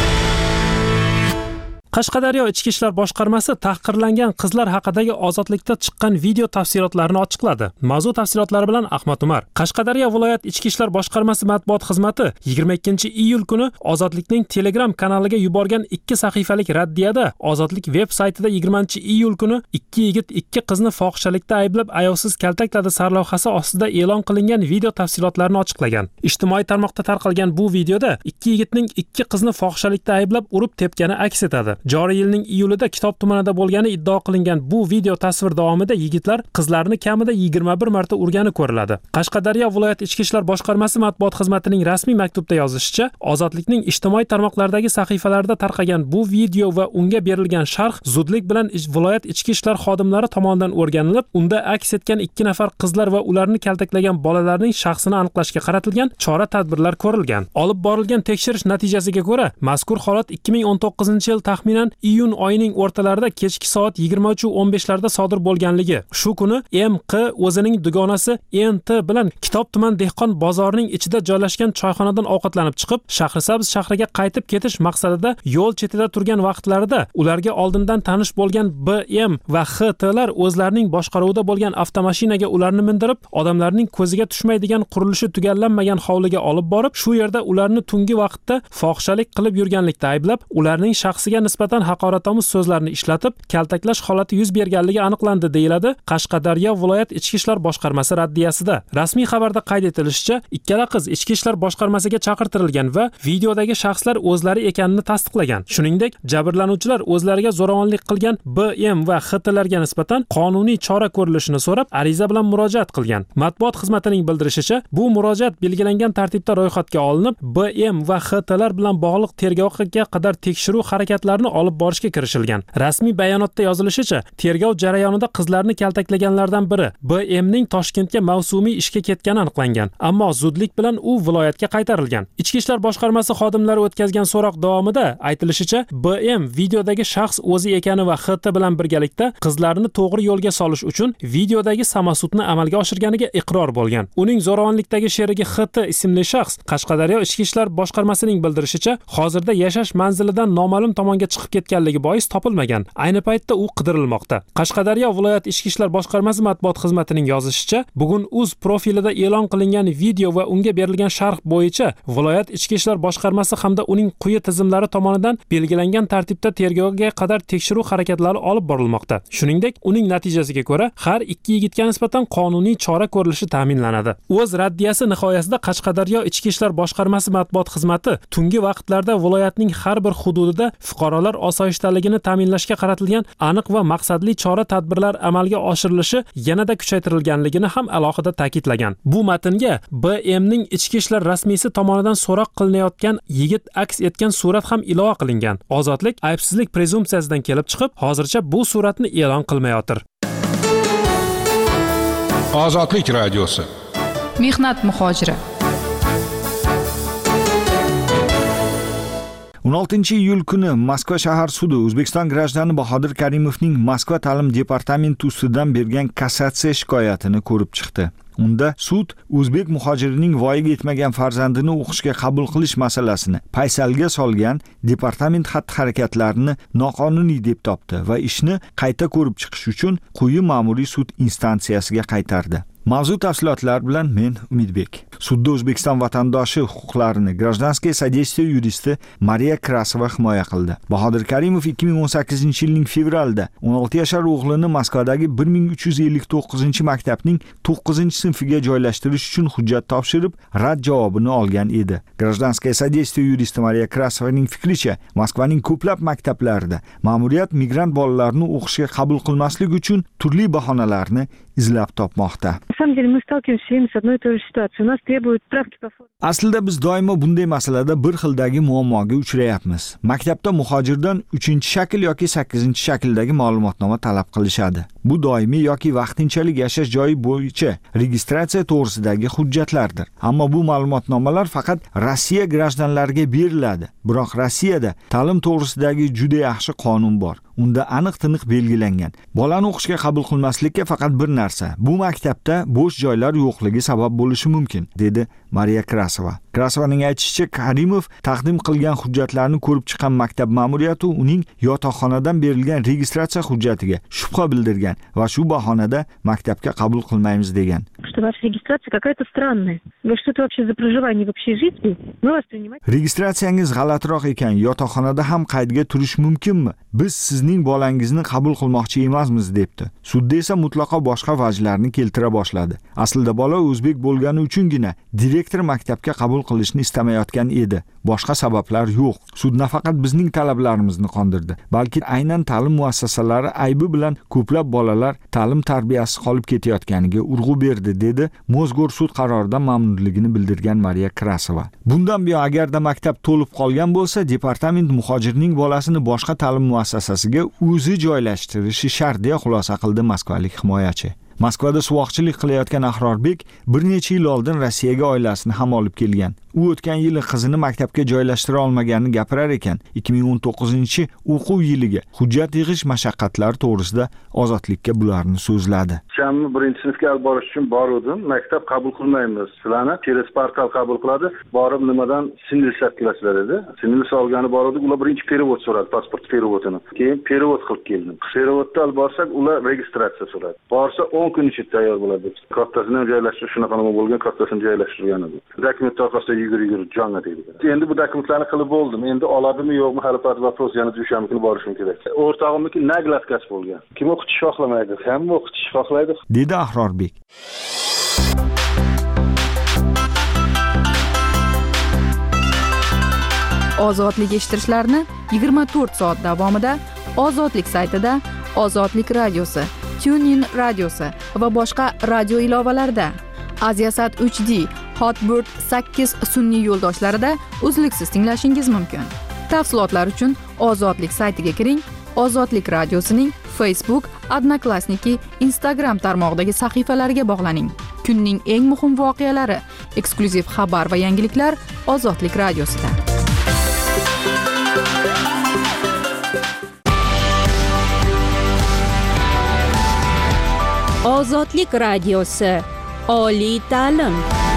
Qashqadaryo Ichki ishlar boshqarmasi tahqirlangan qizlar haqidagi ozodlikda chiqqan video tafsilotlarini ochiqladi. Mavzu tafsilotlari bilan Ahmad Umar. Qashqadaryo viloyat Ichki ishlar boshqarmasi matbuot xizmati yigirma ikkinchi iyul kuni Ozodlikning Telegram kanaliga yuborgan ikki sahifalik raddiyada Ozodlik veb saytida yigirmanchi iyul kuni ikki yigit ikki qizni fohishalikda ayblab ayovsiz kaltakladi sarlavhasi ostida e'lon qilingan video tafsilotlarini ochiqlagan. Ijtimoiy tarmoqda tarqalgan bu videoda ikki yigitning ikki qizni fohishalikda ayblab urib tepgani aks etadi. Joriy yilning iyulida Kitob tumanida bo'lgani iddao qilingan bu video tasvir davomida yigitlar qizlarni kamida yigirma bir marta urgani ko'riladi. Qashqadaryo viloyat Ichki ishlar boshqarmasi matbuot xizmatining rasmiy maktubda yozishicha, Ozodlikning ijtimoiy tarmoqlardagi sahifalarida tarqagan bu video va unga berilgan sharh zudlik bilan viloyat ichki ishlar xodimlari tomonidan o'rganilib, unda aks etgan ikki nafar qizlar va ularni kaltaklagan bolalarning shaxsini aniqlashga qaratilgan chora-tadbirlar ko'rilgan. Olib borilgan tekshirish natijasiga ko'ra, mazkur holat ikki ming o'n to'qqizinchi yil taxminan iyun oyining o'rtalarida kechki soat yigirma uch nuqta o'n beshlarda sodir bo'lganligi. Shu kuni M Q o'zining dugonasi N T bilan Kitob tuman dehqon bozorining ichida joylashgan choyxonadan ovqatlanib chiqib, Shahrisabz shahriga qaytib ketish maqsadida yo'l chetida turgan vaqtlarida ularga oldindan tanish bo'lgan B M va X T lar o'zlarining boshqaruvida bo'lgan avtomashinaga ularni mindirib, odamlarning ko'ziga tushmaydigan qurilishi tugallanmagan hovliga olib borib, shu yerda ularni tungi vaqtda fohishalik qilib yurganlikda ayblab, ularning shaxsiga nisbatan haqoratomuz so'zlarni ishlatib, kaltaklash holati yuz berganligi aniqlandi, deyiladi Qashqadaryo viloyat Ichki ishlar boshqarmasi raddiyasida. Rasmiy xabarda qayd etilishicha, ikkala qiz Ichki ishlar boshqarmasiga chaqirtirilgan va videodagi shaxslar o'zlari ekanini tasdiqlagan. Shuningdek, jabrlanuvchilar o'zlariga zo'ravonlik qilgan B M va X T larga nisbatan qonuniy chora ko'rilishini so'rab, ariza bilan murojaat qilgan. Matbuot xizmatining bildirishicha, bu murojaat belgilangan tartibda ro'yxatga olinib, B M va X T lar bilan bog'liq tergovga qadar tekshiruv harakatlarini olib borishga kirishilgan. Rasmiy bayonotda yozilishicha, tergov jarayonida qizlarni kaltaklaganlardan biri B M'ning Toshkentga mavsumiy ishga ketgani aniqlangan, ammo zudlik bilan u viloyatga qaytarilgan. Ichki ishlar boshqarmasi xodimlari o'tkazgan so'roq davomida aytilishicha, B M videodagi shaxs o'zi ekani va X T bilan birgalikda qizlarni to'g'ri yo'lga solish uchun videodagi samosudni amalga oshirganiga iqror bo'lgan. Uning zo'ravonlikdagi sherigi X T ismli shaxs Qashqadaryo ichki ishlar boshqarmasining bildirishicha, hozirda yashash manzilidan noma'lum tomonga chiqib ketganligi bois topilmagan. Ayni paytda u qidirilmoqda. Qashqadaryo viloyat ichki ishlar boshqarmasi matbuot xizmatining yozishicha, bugun uz profilida e'lon qilingan video va unga berilgan sharh bo'yicha viloyat ichki ishlar boshqarmasi hamda uning quyi tizimlari tomonidan belgilangan tartibda tergovga qadar tekshiruv harakatlari olib borilmoqda. Shuningdek, uning natijasiga ko'ra har ikki yigitga nisbatan qonuniy chora ko'rilishi ta'minlanadi. O'z raddiyasi nihoyasida Qashqadaryo ichki ishlar boshqarmasi matbuot xizmati tungi vaqtlarda viloyatning har bir hududida fuqarolar osoyishtaligini ta'minlashga qaratilgan aniq va maqsadli chora-tadbirlar amalga oshirilishi yanada kuchaytirilganligini ham alohida ta'kidlagan. Bu matnga B M'ning ichki ishlar rasmiysi tomonidan so'roq qilinayotgan yigit aks etgan surat ham ilova qilingan. Ozodlik aybsizlik prezumpsiyasidan kelib chiqib, hozircha bu suratni e'lon qilmayotir. Ozodlik radiosi. Mehnat muhojiri. o'n oltinchi iyul kuni Moskva shahar sudi O'zbekiston grajdani Bahodir Karimovning Moskva ta'lim departamenti ustidan bergan kassatsiya shikoyatini ko'rib chiqdi. Unda sud o'zbek muhojirining voyaga yetmagan farzandini o'qishga qabul qilish masalasini paysalga solgan departament xatti-harakatlarini noqonuniy deb topdi va ishni qayta ko'rib chiqish uchun quyi ma'muriy sud instansiyasiga qaytardi. Mavzu tafsilotlar bilan men Umidbek. Sudda O'zbekiston vatandoshi huquqlarini Гражданское содействие yuristi Mariya Krasova himoya qildi. Bahodir Karimov ikki ming o'n sakkizinchi yilning fevralida o'n olti yashar o'g'lini Moskvadagi bir ming uch yuz ellik to'qqizinchi maktabning to'qqizinchi sinfiga joylashtirish uchun hujjat topshirib, rad javobini olgan edi. Гражданское содействие yuristi Mariya Krasovaning fikricha, Moskvaning ko'plab maktablarida ma'muriyat migrant bolalarini o'qishga qabul qilmaslik uchun turli bahonalarni izlab topmoqda. Aslida biz doimo bunday masalada bir xildagi muammoga uchrayapmiz. Maktabda muhojirdan uchinchi shakl yoki sakkizinchi shakldagi ma'lumotnoma talab qilishadi. Bu doimiy yoki vaqtinchalik yashash joyi bo'yicha registratsiya to'g'risidagi hujjatlardir. Ammo bu ma'lumotnomalar faqat Rossiya grajdanlariga beriladi. Biroq Rossiyada ta'lim to'g'risidagi juda yaxshi qonun bor. Unda aniq-tiniq belgilangan. Bolani o'qishga qabul qilmaslikka faqat bir narsa. Bu maktabda bo'sh joylar yo'qligi sabab bo'lishi mumkin, dedi Mariya Krasova. Krasovaning aytishicha, Karimov taqdim qilgan hujjatlarni ko'rib chiqqan maktab ma'muriyati uning yotoqxonadan berilgan registratsiya hujjatiga shubha bildirgan va shu bahonada maktabga qabul qilmaymiz degan. Registratsiyangiz g'alatiroq ekan, yotoqxonada ham qaydga turish mumkinmi? Biz sizning bolangizni qabul qilmoqchi emasmiz, debdi. Sudda esa mutlaqo boshqa vajlarni keltira boshladi. Aslida bola o'zbek bo'lgani uchungina direktor maktabga qabul qilishni istamayotgan edi. Boshqa sabablar yo'q. Sud nafaqat bizning talablarimizni qondirdi, balki aynan ta'lim muassasalari aybi bilan ko'plab bolalar ta'lim tarbiyasi qolib ketayotganiga urg'u berdi, dedi Mozgor sud qaroridan mamnunligini bildirgan Mariya Krasova. Bundan buyon agarda maktab to'lib qolgan bo'lsa, departament muhojirning bolasini boshqa ta'lim muassasasiga o'zi joylashtirishi shart deya xulosa qildi moskvalik himoyachi. Moskvada suvoqchilik qilayotgan Ahrorbek bir necha yil oldin Rossiyaga oilasini ham olib kelgan. U o'tgan yili qizini maktabga joylashtira olmaganini gapirar ekan. ikki ming o'n to'qqizinchi o'quv yiliga hujjat yig'ish mashaqqatlari to'g'risida Ozodlikka bularni so'zladi. Shamni birinchi sinfga olib borish uchun bordim. Maktab qabul qilmaymiz. Sizlarni через portal qabul qiladi. Borib nimadan sinilsat qilasizlar dedi. Sinilsa olgani bordik. Ular birinchi перевод so'radi, pasport переводini. Keyin перевод qilib keldim. Переводni olib borsak, ular registratsiya so'radi. Borsa o'n kun ichida tayyor bo'ladi. Kattasini ham joylashtirish shunaqa nima bo'lgan, kattasini joylashtirgan edi. Dokument orqasida yugurib jonga tegdi. Endi bu dokumentlarni qilib bo'ldim. Endi oladimi yo'qmi hali pat вопрос yana dushanba kuni borishim kerak. O'rtog'imniki naglatkasi bo'lgan. Kim o'qitish xohlamaydi? Hamma o'qitish xohlaydi, dedi Ahrorbek. Ozodlik eshittirishlarni yigirma to'rt soat davomida Ozodlik saytida, Ozodlik radiosi, TuneIn radiosi va boshqa radio ilovalarida, Aziasat uch D, Hotbird sakkiz sun'iy yo'ldoshlarida uzluksiz tinglashingiz mumkin. Tafsilotlar uchun Ozodlik saytiga kiring. Ozodlik radiosining Facebook, Odnoklassniki, Instagram tarmog'idagi sahifalariga bog'laning. Kunning eng muhim voqealari, eksklyuziv xabar va yangiliklar Ozodlik radiosida. Ozodlik radiosi. Oliy ta'lim.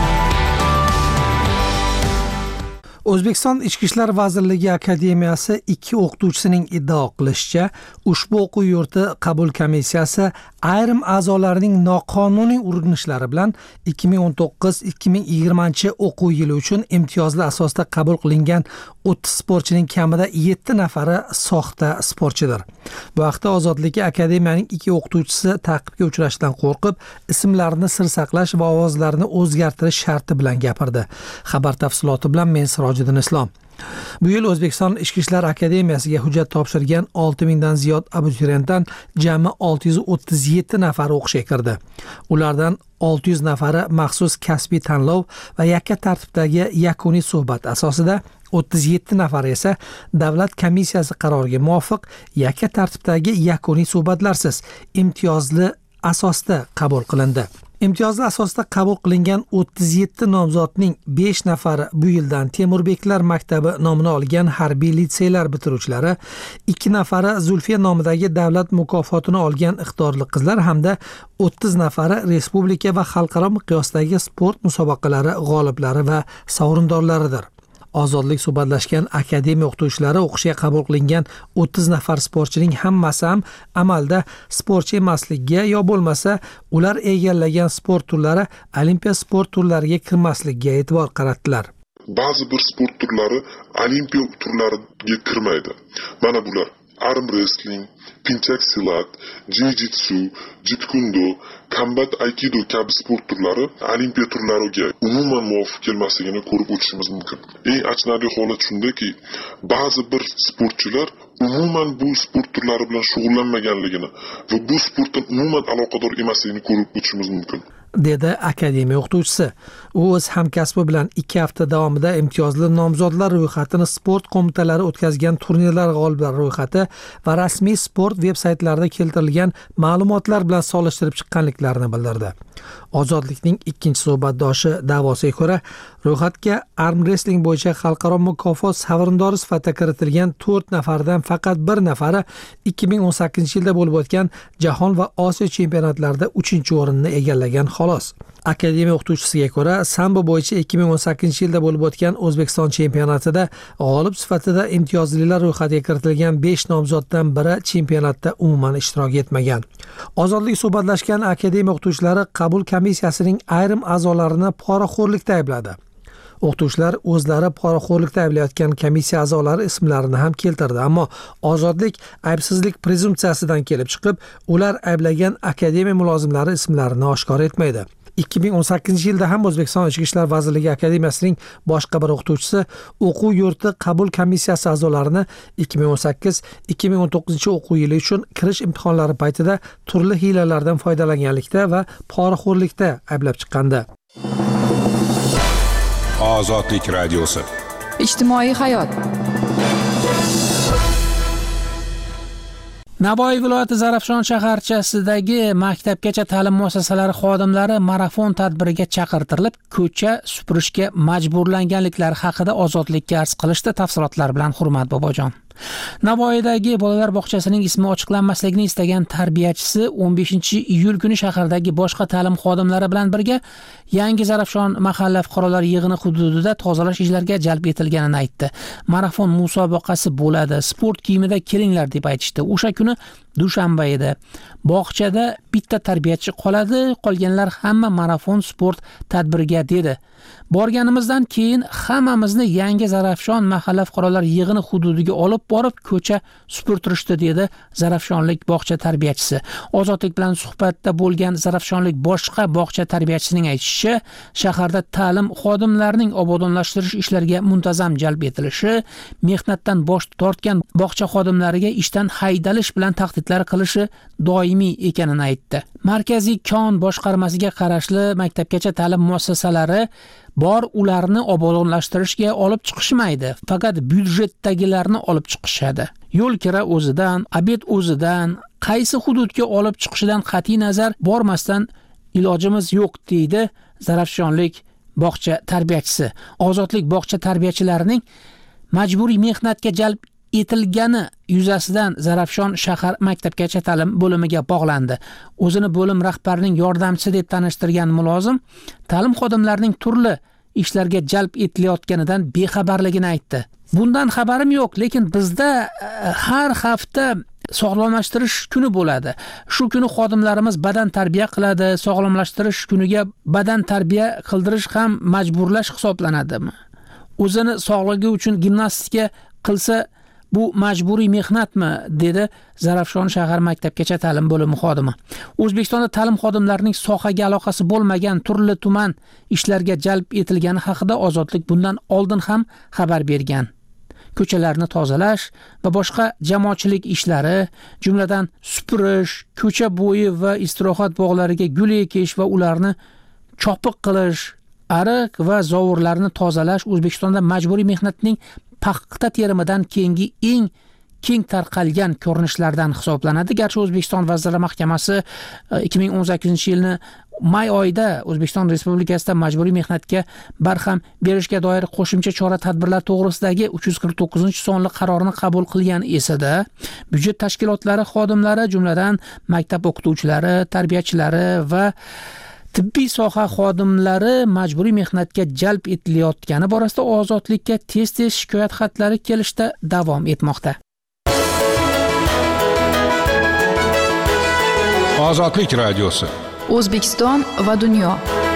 O'zbekiston Ichki ishlar vazirligi akademiyasi ikki o'qituvchisining iddao qilishicha, ushbu o'quv yurti qabul komissiyasi ayrim a'zolarining noqonuniy urinishlari bilan ikki ming o'n to'qqiz ikki ming yigirmanchi o'quv yili uchun imtiyozli asosda qabul qilingan o'ttiz sportchining kamida yetti nafari soxta sportchidir. Bu haqda Ozodlik akademiyaning ikki o'qituvchisi ta'qibga uchrashdan qo'rqib, ismlarini sir saqlash va ovozlarini o'zgartirish sharti bilan gapirdi. Xabar tafsiloti bilan men Sirojiddin Islom. Bu yil O'zbekiston Ichki ishlar akademiyasiga hujjat topshirgan olti mingdan ziyod abituriyentdan jami olti yuz o'ttiz yetti nafari o'qishga kirdi. Ulardan olti yuz nafari maxsus kasbiy tanlov va yakka tartibdagi yakuniy suhbat asosida, o'ttiz yetti nafari esa davlat komissiyasi qaroriga muvofiq yakka tartibdagi yakuniy suhbatlarsiz imtiyozli asosda qabul qilindi. Imtiyozli asosda qabul qilingan o'ttiz yetti nomzodning besh nafari bu yildan Temurbeklar maktabi nomini olgan harbiy litseylar bitiruvchilari, ikki nafari Zulfiya nomidagi davlat mukofotini olgan iqtidorli qizlar hamda o'ttiz nafari respublika va xalqaro miqyosdagi sport musobaqalari g'oliblari va sovrindorlaridir. Ozodlik suhbatlashgan akademiya o'qituvchilari o'qishga qabul qilingan o'ttiz nafar sportchining hammasi ham amalda sportchi emasligiga yo bo'lmasa ular egallagan sport turlari olimpiya sport turlariga kirmasligiga e'tibor qaratdilar. Ba'zi bir sport turlari olimpiya turlariga kirmaydi. Mana bular: arm wrestling, pinchak silat, jiu-jitsu, jitkundo, kombat aikido kabi sport turlari olimpiya turlariga umuman muvofiq kelmasligini ko'rib o'tishimiz mumkin. Eng achinarli holat shundaki, ba'zi bir sportchilar umuman bu sport turlari bilan shug'ullanmaganligini va bu sportdan umuman aloqador emasligini ko'rib o'tishimiz mumkin, dedi akademiya o'qituvchisi. U o'z hamkasbi bilan ikki hafta davomida imtiyozli nomzodlar ro'yxatini sport qo'mitalari o'tkazgan turnirlar g'oliblari ro'yxati va rasmiy sport veb-saytlarida keltirilgan ma'lumotlar bilan solishtirib chiqqanliklarini bildirdi. Ozodlikning ikkinchi suhbatdoshi da'vosiga ko'ra, ro'yxatga arm wrestling bo'yicha xalqaro mukofot sovrindori sifatida kiritilgan to'rt nafardan faqat bir nafari ikki ming o'n sakkizinchi yilda bo'lib o'tgan Jahon va Osiyo chempionatlarida uchinchi o'rinni egallagan xolos. Akademiya o'qituvchisiga ko'ra, sambo bo'yicha ikki ming o'n sakkizinchi yilda bo'lib o'tgan O'zbekiston chempionatida g'olib sifatida imtiyozlilar ro'yxatiga kiritilgan besh nomzoddan biri chempionatda umuman ishtirok etmagan. Ozodlik suhbatlashgan akademiya o'qituvchilari qabul komissiyasining ayrim a'zolarini poraxo'rlikda aybladi. O'qituvchilar o'zlari poraxo'rlikda ayblayotgan komissiya a'zolari ismlarini ham keltirdi, ammo Ozodlik aybsizlik prezumsiyasidan kelib chiqib, ular ayblagan akademiya mulozimlari ismlarini oshkor etmaydi. ikki ming o'n sakkizinchi yilda ham O'zbekiston Ichki ishlar vazirligi akademiyasining boshqa bir o'qituvchisi o'quv yurti qabul komissiyasi a'zolarini ikki ming o'n sakkiz ikki ming o'n to'qqizinchi o'quv yili uchun kirish imtihonlari paytida turli hiylalardan foydalanganlikda va poraxo'rlikda ayblab chiqqandi. Ozodlik radiosi. Ijtimoiy hayot. Navoiy viloyati Zarafshon shaharchasidagi maktabgacha ta'lim muassasalari xodimlari marafon tadbiriga chaqirtirilib, ko'cha supurishga majburlanganliklari haqida Ozodlikka arz qilishdi. Tafsilotlar bilan Hurmat Bobojon. Navoiydagi bolalar bog'chasining ismi ochiqlanmasligini istagan tarbiyachisi o'n beshinchi iyul kuni shahardagi boshqa ta'lim xodimlari bilan birga Yangi Zarafshon mahalla fuqarolar yig'ini hududida tozalash ishlariga jalb etilganini aytdi. Marafon musobaqasi bo'ladi, sport kiyimida kelinglar deb aytishdi. O'sha kuni dushanba edi. Bog'chada bitta tarbiyachi qoladi, qolganlar hamma marafon sport tadbiriga dedi. Borganimizdan keyin hammamizni Yangi Zarafshon mahalla fuqarolar yig'ini hududiga olib borib ko'cha supurtirishdi dedi Zarafshonlik bog'cha tarbiyachisi. Ozodlik bilan suhbatda bo'lgan Zarafshonlik boshqa bog'cha tarbiyachisining aytishicha, shaharda ta'lim xodimlarining obodonlashtirish ishlariga muntazam jalb etilishi, mehnatdan bosh tortgan bog'cha xodimlariga ishdan haydalish bilan tahdid xarajatlari qilishi doimiy ekanini aytdi. Markaziy kon boshqarmasiga qarashli maktabgacha ta'lim muassasalari bor, ularni obodonlashtirishga olib chiqishmaydi, faqat byudjetdagilarni olib chiqishadi. Yo'l kira o'zidan, obed o'zidan, qaysi hududga olib chiqishidan qat'iy nazar bormasdan ilojimiz yo'q, deydi Zarafshonlik bog'cha tarbiyachisi. Ozodlik bog'cha tarbiyachilarining majburiy mehnatga jalb etilgani yuzasidan Zarafshon shahar maktabgacha ta'lim bo'limiga bog'landi. O'zini bo'lim rahbarining yordamchisi deb tanishtirgan mulozim ta'lim xodimlarining turli ishlarga jalb etilayotganidan bexabarligini aytdi. Bundan xabarim yo'q, lekin bizda har hafta sog'lomlashtirish kuni bo'ladi. Shu kuni xodimlarimiz badan tarbiya qiladi. Sog'lomlashtirish kuniga badan tarbiya qildirish ham majburlash hisoblanadimi? O'zini sog'ligi uchun gimnastika qilsa bu majburiy mehnatmi, dedi Zarafshon shahar maktabgacha ta'lim bo'limi xodimi. O'zbekistonda ta'lim xodimlarining sohaga aloqasi bo'lmagan turli tuman ishlarga jalb etilgani haqida Ozodlik bundan oldin ham xabar bergan. Ko'chalarni tozalash va boshqa jamoatchilik ishlari, jumladan supurish, ko'cha bo'yi va istirohat bog'lariga gul ekish va ularni chopiq qilish, ariq va zovurlarni tozalash O'zbekistonda majburiy mehnatning paxta terimidan keyingi eng keng tarqalgan ko'rinishlardan hisoblanadi. Garchi O'zbekiston Vazirlar Mahkamasi ikki ming o'n sakkizinchi yilni may oyida O'zbekiston Respublikasida majburiy mehnatga barham berishga doir qo'shimcha chora-tadbirlar to'g'risidagi uch yuz qirq to'qqizinchi sonli qarorini qabul qilgan esa-da, byudjet tashkilotlari xodimlari, jumladan maktab o'qituvchilari, tarbiyachilari va tibbiy soha xodimlari majburiy mehnatga jalb etilayotgani borasida Ozodlikka tez-tez shikoyat xatlari kelishda davom etmoqda. Ozodlik radiosi. O'zbekiston va dunyo.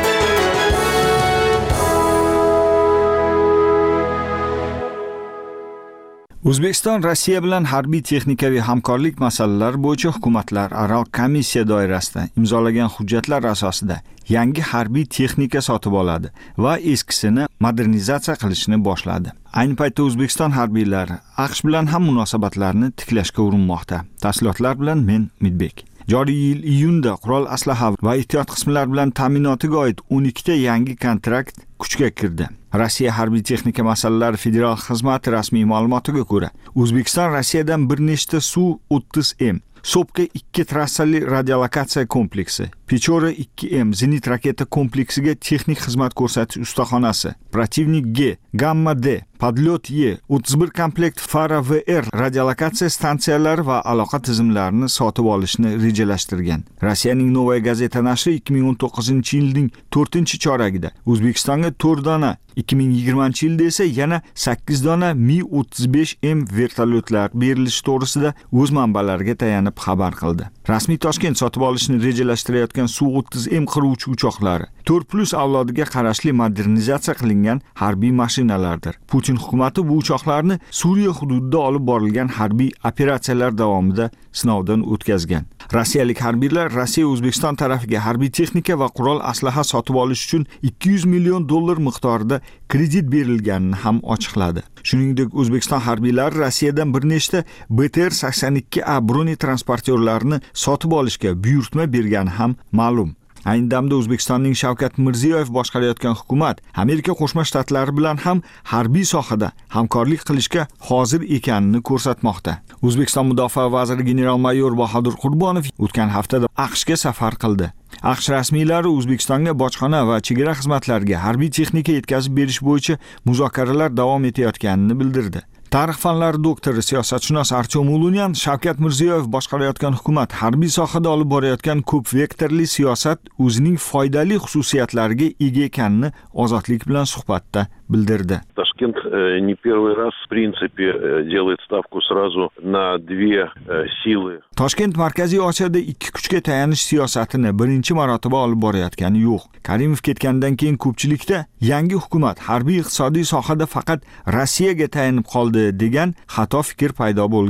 O'zbekiston Rossiya bilan harbiy texnikaviy hamkorlik masalalari bo'yicha hukumatlararo komissiya doirasida imzolagan hujjatlar asosida yangi harbiy texnika sotib oladi va eskisini modernizatsiya qilishni boshladi. Ayni paytda O'zbekiston harbiylari AQSh bilan ham munosabatlarni tiklashga urinmoqda. Tafsilotlar bilan men Midbek. Joriy yil iyunda qurol aslaha va ehtiyot qismlar bilan ta'minotiga oid o'n ikkita yangi kontrakt kuchga kirdi. Rossiya harbiy texnika masalalari federal xizmati rasmiy ma'lumotiga ko'ra, O'zbekiston Rossiyadan bir nechta Su o'ttiz M, Sopka ikki trassali radiolokatsiya kompleksi, Pechora ikki M zenit raketa kompleksiga texnik xizmat ko'rsatish ustaxonasi, Protivnik G, Gamma D, Podlyot Y, o'ttiz bir komplekt Fara V R radiolokatsiya stansiyalari va aloqa tizimlarini sotib olishni rejalashtirgan. Rossiyaning Novaya gazeta nashri ikki ming o'n to'qqizinchi yilning to'rtinchi choragida O'zbekistonga to'rt dona, ikki ming yigirmanchi yilda esa yana sakkiz dona Mi o'ttiz besh M vertolyotlar berilishi to'g'risida o'z manbalariga tayanib xabar qildi. Rasmiy Toshkent sotib olishni rejalashtirayotgan Su o'ttiz M qiruvchi uchoqlari to'rt plus avlodiga qarashli modernizatsiya qilingan harbiy mashinalardir. Putin hukumati bu uchoqlarni Suriya hududida olib borilgan harbiy operatsiyalar davomida sinovdan o'tkazgan. Rossiyalik harbiylar Rossiya O'zbekiston tarafiga harbiy texnika va qurol aslaha sotib olish uchun ikki yuz million dollar miqdorida kredit berilganini ham ochiqladi. Shuningdek, O'zbekiston harbiylari Rossiyadan bir nechta B T R sakson ikki A broni transportyorlarini sotib olishga buyurtma bergani ham ma'lum. Ayni damda O'zbekistonning Shavkat Mirziyoyev boshqarayotgan hukumat Amerika Qo'shma Shtatlari bilan ham harbiy sohada hamkorlik qilishga hozir ekanini ko'rsatmoqda. O'zbekiston Mudofaa vaziri general-mayor Bahodir Qurbonov o'tgan haftada AQShga safar qildi. AQSh rasmiylari O'zbekistonga bojxona va chegara xizmatlariga harbiy texnika yetkazib berish bo'yicha muzokaralar davom etayotganini bildirdi. Tarix fanlari doktori, siyosatshunos Artyom Ulunyan Shavkat Mirziyoyev boshqarayotgan hukumat harbiy sohada olib borayotgan ko'p vektorli siyosat o'zining foydali xususiyatlariga ega ekanini Ozodlik bilan suhbatda bildirdi. Ташкент не первый раз в принципе делает ставку сразу на две силы. Toshkent Markaziy Osiyoda ikki kuchga tayanish siyosatini birinchi marotaba olib borayotgani yo'q. Karimov ketgandan keyin ko'pchilikda yangi hukumat harbiy iqtisodiy sohada faqat Rossiyaga tayanib qoldi degan xato fikr paydo bo'lgandi.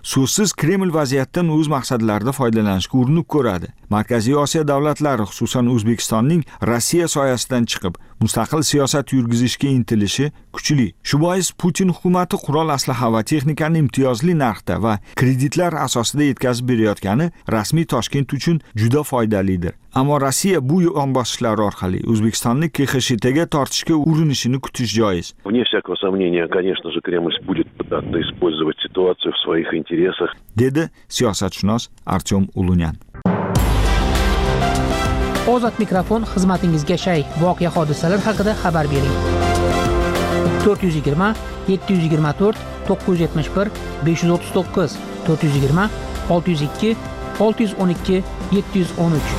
So'zsiz Kreml vaziyatdan o'z maqsadlarida foydalanishga urinib ko'radi. Markaziy Osiyo davlatlari, xususan O'zbekistonning Rossiya soyasidan chiqib, mustaqil siyosat yurgizishga intilishi kuchli. Shu bois Putin hukumatı qurol aslaha va texnikani imtiyozli narxda va kreditlar asosida yetkazib berayotgani rasmiy Toshkent uchun juda foydalidir. Ammo Rossiya bu yonbosishlar orqali O'zbekistonni K X S T ga tortishga urinishini kutish joiz. Вне всякого сомнения, конечно же, Кремль будет пытаться использовать ситуацию в своих интересах. Dedi siyosatshunos Artyom Ulunyan. Ozod mikrofon xizmatingizga shay. Voqea hodisalar haqida xabar bering. to'rt yuz yigirma yetti yuz yigirma to'rt to'qqiz yuz yetmish bir besh yuz o'ttiz to'qqiz to'rt yuz yigirma olti yuz ikki olti yuz o'n ikki yetti yuz o'n uch.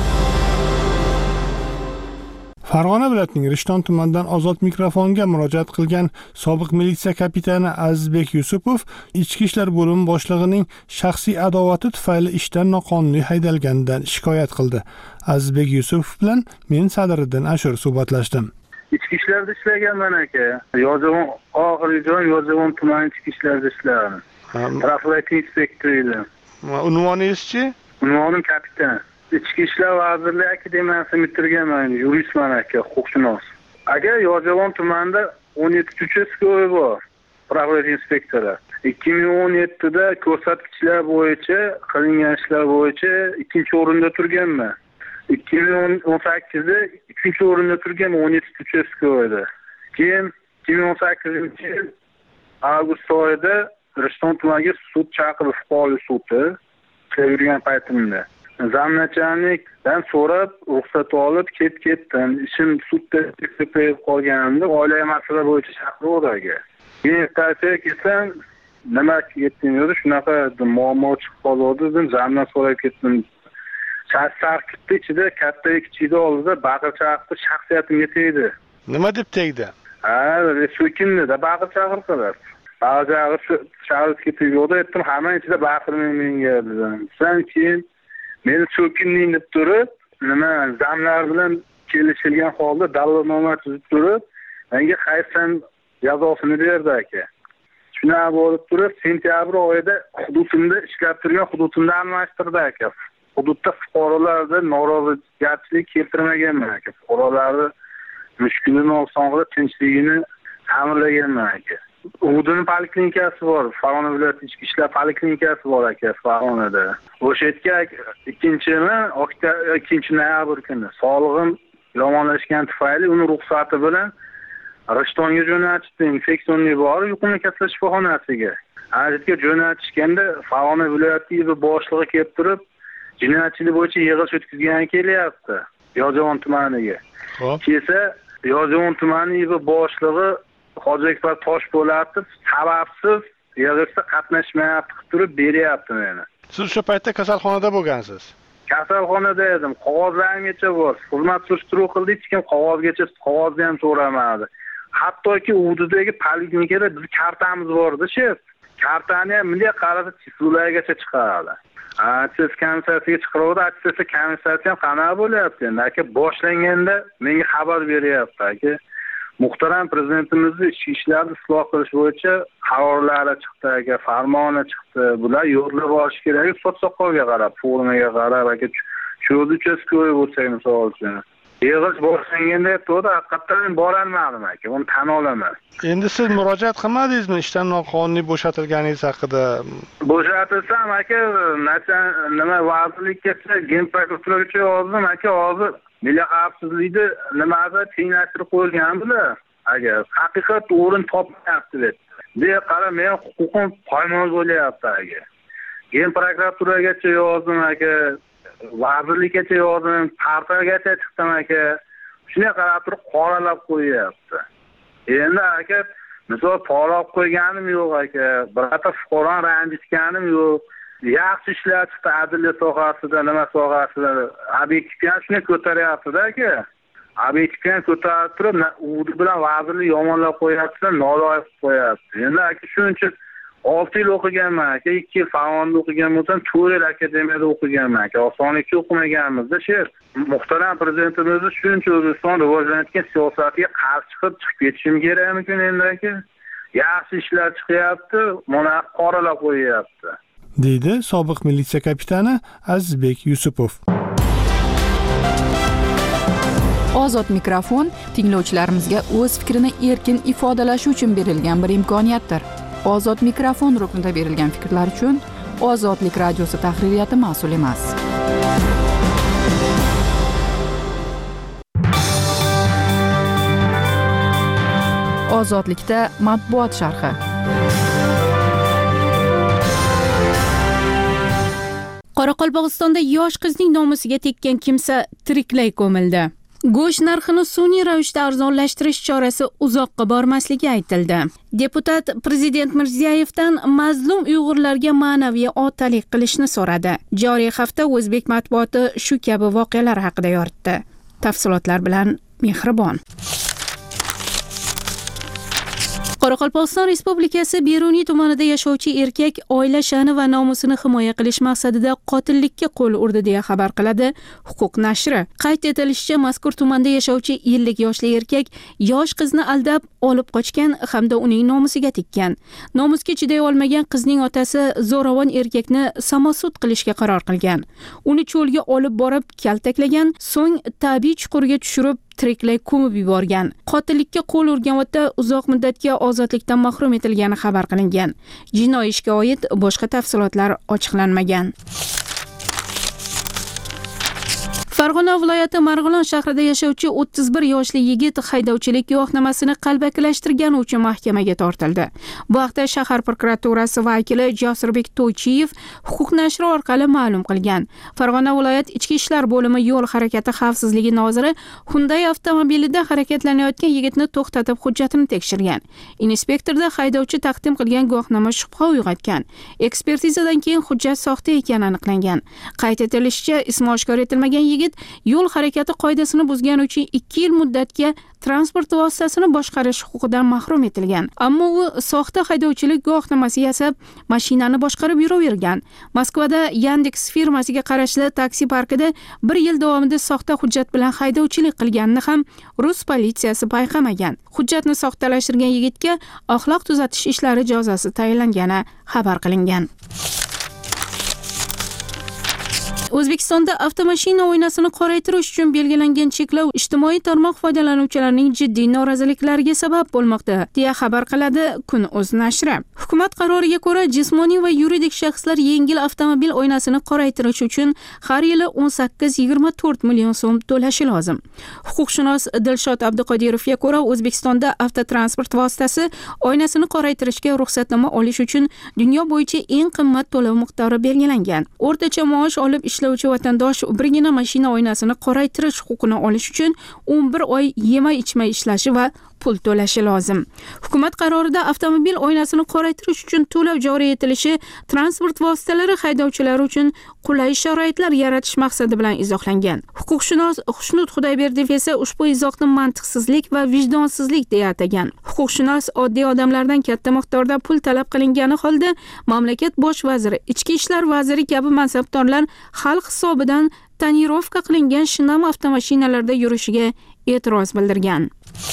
Farg'ona viloyatining Rishton tumanidan ozod mikrofonga murojaat qilgan sobiq militsiya kapitani Azizbek Yusupov ichki ishlar bo'limi boshlig'ining shaxsiy adovati tufayli ishdan noqonuniy haydalganidan shikoyat qildi. Azizbek Yusupov bilan men Sadiriddin Ashur suhbatlashdim. Ichki ishlarda ishlaganman aka. Yozyovon oxirgi joy Yozyovon tumani ichki ishlarda ishladim. Profilaktika inspektori edim. Unvoningiz-chi? Unvonim kapitan. Ichki ishlar vazirligi akademiyasini bitirganman, yuristman aka, huquqshunos. Aka, Yozyovon tumanida o'n yetti uchastkavoy bor, profilaktika inspektori. ikki ming o'n yettida ko'rsatkichlar bo'yicha, qilingan ishlar bo'yicha ikkinchi o'rinda turganman. ikki ming o'n sakkizda uchinchi o'rinda turganman o'n yetti uchastkavoyda. Keyin ikki ming o'n sakkizinchi yil avgust oyida Rishton tumaniga sud chaqirdi, fuqarolik sudi. Yurgan paytimda zamnachanikdan so'rab ruxsat olib ket-ketdim. Ishim sudda ko'payib qolganimda oilaviy masala bo'yicha chaqiruvdi aka. Keyin ertasiga kelsam, nima ketding dedi, shunaqa muammo chiqib qoldi dedim, zamdan so'rab ketdim. Sarkitni ichida katta kichikni oldida baqir chaqirdi, shaxsiyatimga tegdi. Nima deb tegdi? Ha, so'kindi-da baqir chaqirdi. Ba'zilari shaxsga tegdi, aytdim, hamma ichida baqirmang menga dedim. Sen keyin meni so'kinding deb turib, nima zamlar bilan kelishilgan holda da'vatnoma tuzib turib, menga qaysan jazosini berdi aka. Shuna bo'lib turib, sentyabr oyida hududimda ishlab turgan hududimda almashtirdi aka. Hududda fuqarolarda norozilik keltirmaganman aka. Fuqarolarni mushkulini osong'ida tinchligini ta'minlaganman aka. Hududning poliklinikasi bor, Farg'ona viloyati ichki ishlar poliklinikasi bor aka, Farg'onada. O'sha yerga ikkinchimi, ikkinchi noyabr kuni sog'lig'im yomonlashgani tufayli uni ruxsati bilan Rishtonga jo'natishdi, infeksionniy bor, yuqumli kasallik shifoxonasiga. Ajitga jo'natishganda Farg'ona viloyati boshlig'i kelib turib, jinoyatchilik bo'yicha yig'ilish o'tkazgani kelyapti Yozyovon tumaniga. Kelsa, Yozyovon tumani boshlig'i Hojibek Toshpo'latov sababsiz yig'ilishda qatnashmayapti, qilib turib beryapti meni. Siz o'sha paytda kasalxonada bo'lgansiz? Kasalxonada edim. Qog'ozlarimgacha bor. Hurmat surishtiruv qildi, hech kim qog'ozgacha qog'ozni ham so'ramadi. Hattoki hududagi poliklinikada biz kartamiz bor-da, shef. Kartani ham bunday qarasa chizuvlargacha chiqaradi. Atsiz komissiyasiga chiqaradi, atsiz komissiyasi ham qanaqa bo'lyapti endi? Aka boshlanganda menga xabar beryapti aka. Muhtaram prezidentimizni ichki ishlarni isloh qilish bo'yicha qarorlari chiqdi aka, farmoni chiqdi. Bular yo'lga borish kerak, sotsoqolga qarab, formaga qarab aka, cho'z uchastkovoy bo'lsa misol uchun. Yig'ilish boshlanganda to'g'ri haqiqatan borolmadim aka, uni tan olaman. Endi siz murojaat qilmadingizmi ishdan noqonuniy bo'shatilganingiz haqida? Bo'shatilsam aka, nima vazirlikka gen prokuraturaga yozdim aka, hozir milliy xavfsizlikni nimaga tenglashtirib qo'yilgan bular. Agar haqiqat o'rin topmayapti deb. Deya qara, men huquqim poymol bo'lyapti aka. Gen prokuraturaga yozdim aka, vazirlikka yozdim, partiyagacha chiqdim aka. Shunga qarab turib qoralab qo'yapti. Endi aka, misol qoralab qo'yganim yo'q aka. Birata fuqaroni ranjitganim yo'q. Yaxshi ishlar chiqdi adliya sohasida, nima sohasida, obyektivni shuni ko'taryapti-da aka. Obyektivni ko'tarib turib, u bilan vazirlik yomonlab qo'yapti, noloyiq qo'yapti. Endi aka shuncha olti yil o'qiganman aka, ikki yil Farg'onada o'qigan bo'lsam, to'rt yil akademiyada o'qiganman aka. Osonlikcha o'qimaganmiz-da, shef. Muhtaram prezidentimizni shuncha O'zbekiston rivojlanayotgan siyosatiga qarshi chiqib chiqib ketishim kerakmi endi aka? Yaxshi ishlar chiqyapti, mana qoralab qo'yapti. deydi sobiq militsiya kapitani Azizbek Yusupov. Ozod mikrofon tinglovchilarimizga o'z fikrini erkin ifodalashi uchun berilgan bir imkoniyatdir. Ozod mikrofon ruknida berilgan fikrlar uchun Ozodlik radiosi tahririyati mas'ul emas. Ozodlikda matbuot sharhi. Qoraqalpog'istonda yosh qizning nomusiga tekkan kimsa tiriklay ko'mildi. Go'sht narxini sun'iy ravishda arzonlashtirish chorasi uzoqqa bormasligi aytildi. Deputat Prezident Mirziyoyevdan mazlum Uyg'urlarga ma'naviy otalik qilishni so'radi. Joriy hafta o'zbek matbuoti shu kabi voqealar haqida yoritdi. Tafsilotlar bilan Mehribon. Qoraqalpog'iston Respublikasi Beruniy tumanida yashovchi erkak oila sha'ni va nomusini himoya qilish maqsadida qotillikka qo'l urdi deya xabar qiladi Huquq nashri. Qayd etilishicha, mazkur tumanda yashovchi ellik yoshli erkak yosh qizni aldab olib qochgan hamda uning nomusiga tekkan. Nomusga chiday olmagan qizning otasi zo'ravon erkakni samosud qilishga qaror qilgan. Uni cho'lga olib borib kaltaklagan, so'ng tabiiy chuqurga tushirib tiriklay ko'mib yuborgan. Qotillikka qo'l urgan ota uzoq muddatga ozodlikdan mahrum etilgani xabar qilingan. Jinoiy ishga oid boshqa tafsilotlar ochiqlanmagan. Farg'ona viloyati Marg'ilon shahrida yashovchi o'ttiz bir yoshli yigit haydovchilik guvohnomasini qalbakilashtirgani uchun mahkamaga tortildi. Bu haqda shahar prokuraturasi vakili Jasurbek To'ychiyev Huquq nashri orqali ma'lum qilgan. Farg'ona viloyat Ichki ishlar bo'limi yo'l harakati xavfsizligi noziri Hyundai avtomobilida harakatlanayotgan yigitni to'xtatib hujjatini tekshirgan. Inspektorda haydovchi taqdim qilgan guvohnoma shubha uyg'otgan. Ekspertizadan keyin hujjat soxta ekani aniqlangan. Qayd etilishicha, ismi oshkor etilmagan yigit yo'l harakati qoidasini buzgani uchun ikki yil muddatga transport vositasini boshqarish huquqidan mahrum etilgan. Ammo u soxta haydovchilik guvohnomasi yasab, mashinani boshqarib yuravergan. Moskvada Yandex firmasiga qarashli taksi parkida bir yil davomida soxta hujjat bilan haydovchilik qilganini ham rus politsiyasi payqamagan. Hujjatni soxtalashtirgan yigitga axloq tuzatish ishlari jazosi tayinlangani xabar qilingan. O'zbekistonda avtomashina oynasini qoraytirish uchun belgilangan cheklov ijtimoiy tarmoq foydalanuvchilarining jiddiy noroziliklariga sabab bo'lmoqda, deya xabar qiladi Kun.uz nashri. Hukumat qaroriga ko'ra, jismoniy va yuridik shaxslar yengil avtomobil oynasini qoraytirish uchun har yili o'n sakkiz yigirma to'rt million so'm to'lashi lozim. Huquqshunos Dilshod Abduqodirovga ko'ra, O'zbekistonda avtotransport vositasi oynasini qoraytirishga ruxsatnoma olish uchun dunyo bo'yicha eng qimmat to'lov miqdori belgilangan. O'rtacha maosh olib ishlovchi vatandosh birgina mashina oynasini qoraytirish huquqini olish uchun o'n bir oy yemay ichmay ishlashi va pul to'lashi lozim. Hukumat qarorida avtomobil oynasini qoraytirish uchun to'lov joriy etilishi transport vositalari haydovchilari uchun qulay sharoitlar yaratish maqsadi bilan izohlangan. Huquqshunos Xushnud Xudoyberdiyev esa ushbu izohni mantiqsizlik va vijdonsizlik deya atagan. Huquqshunos oddiy odamlardan katta miqdorda pul talab qilingani holda mamlakat bosh vaziri, ichki ishlar vaziri kabi mansabdorlar xalq hisobidan tonirovka qilingan shinam avtomashinalarda yurishiga e'tiroz bildirgan.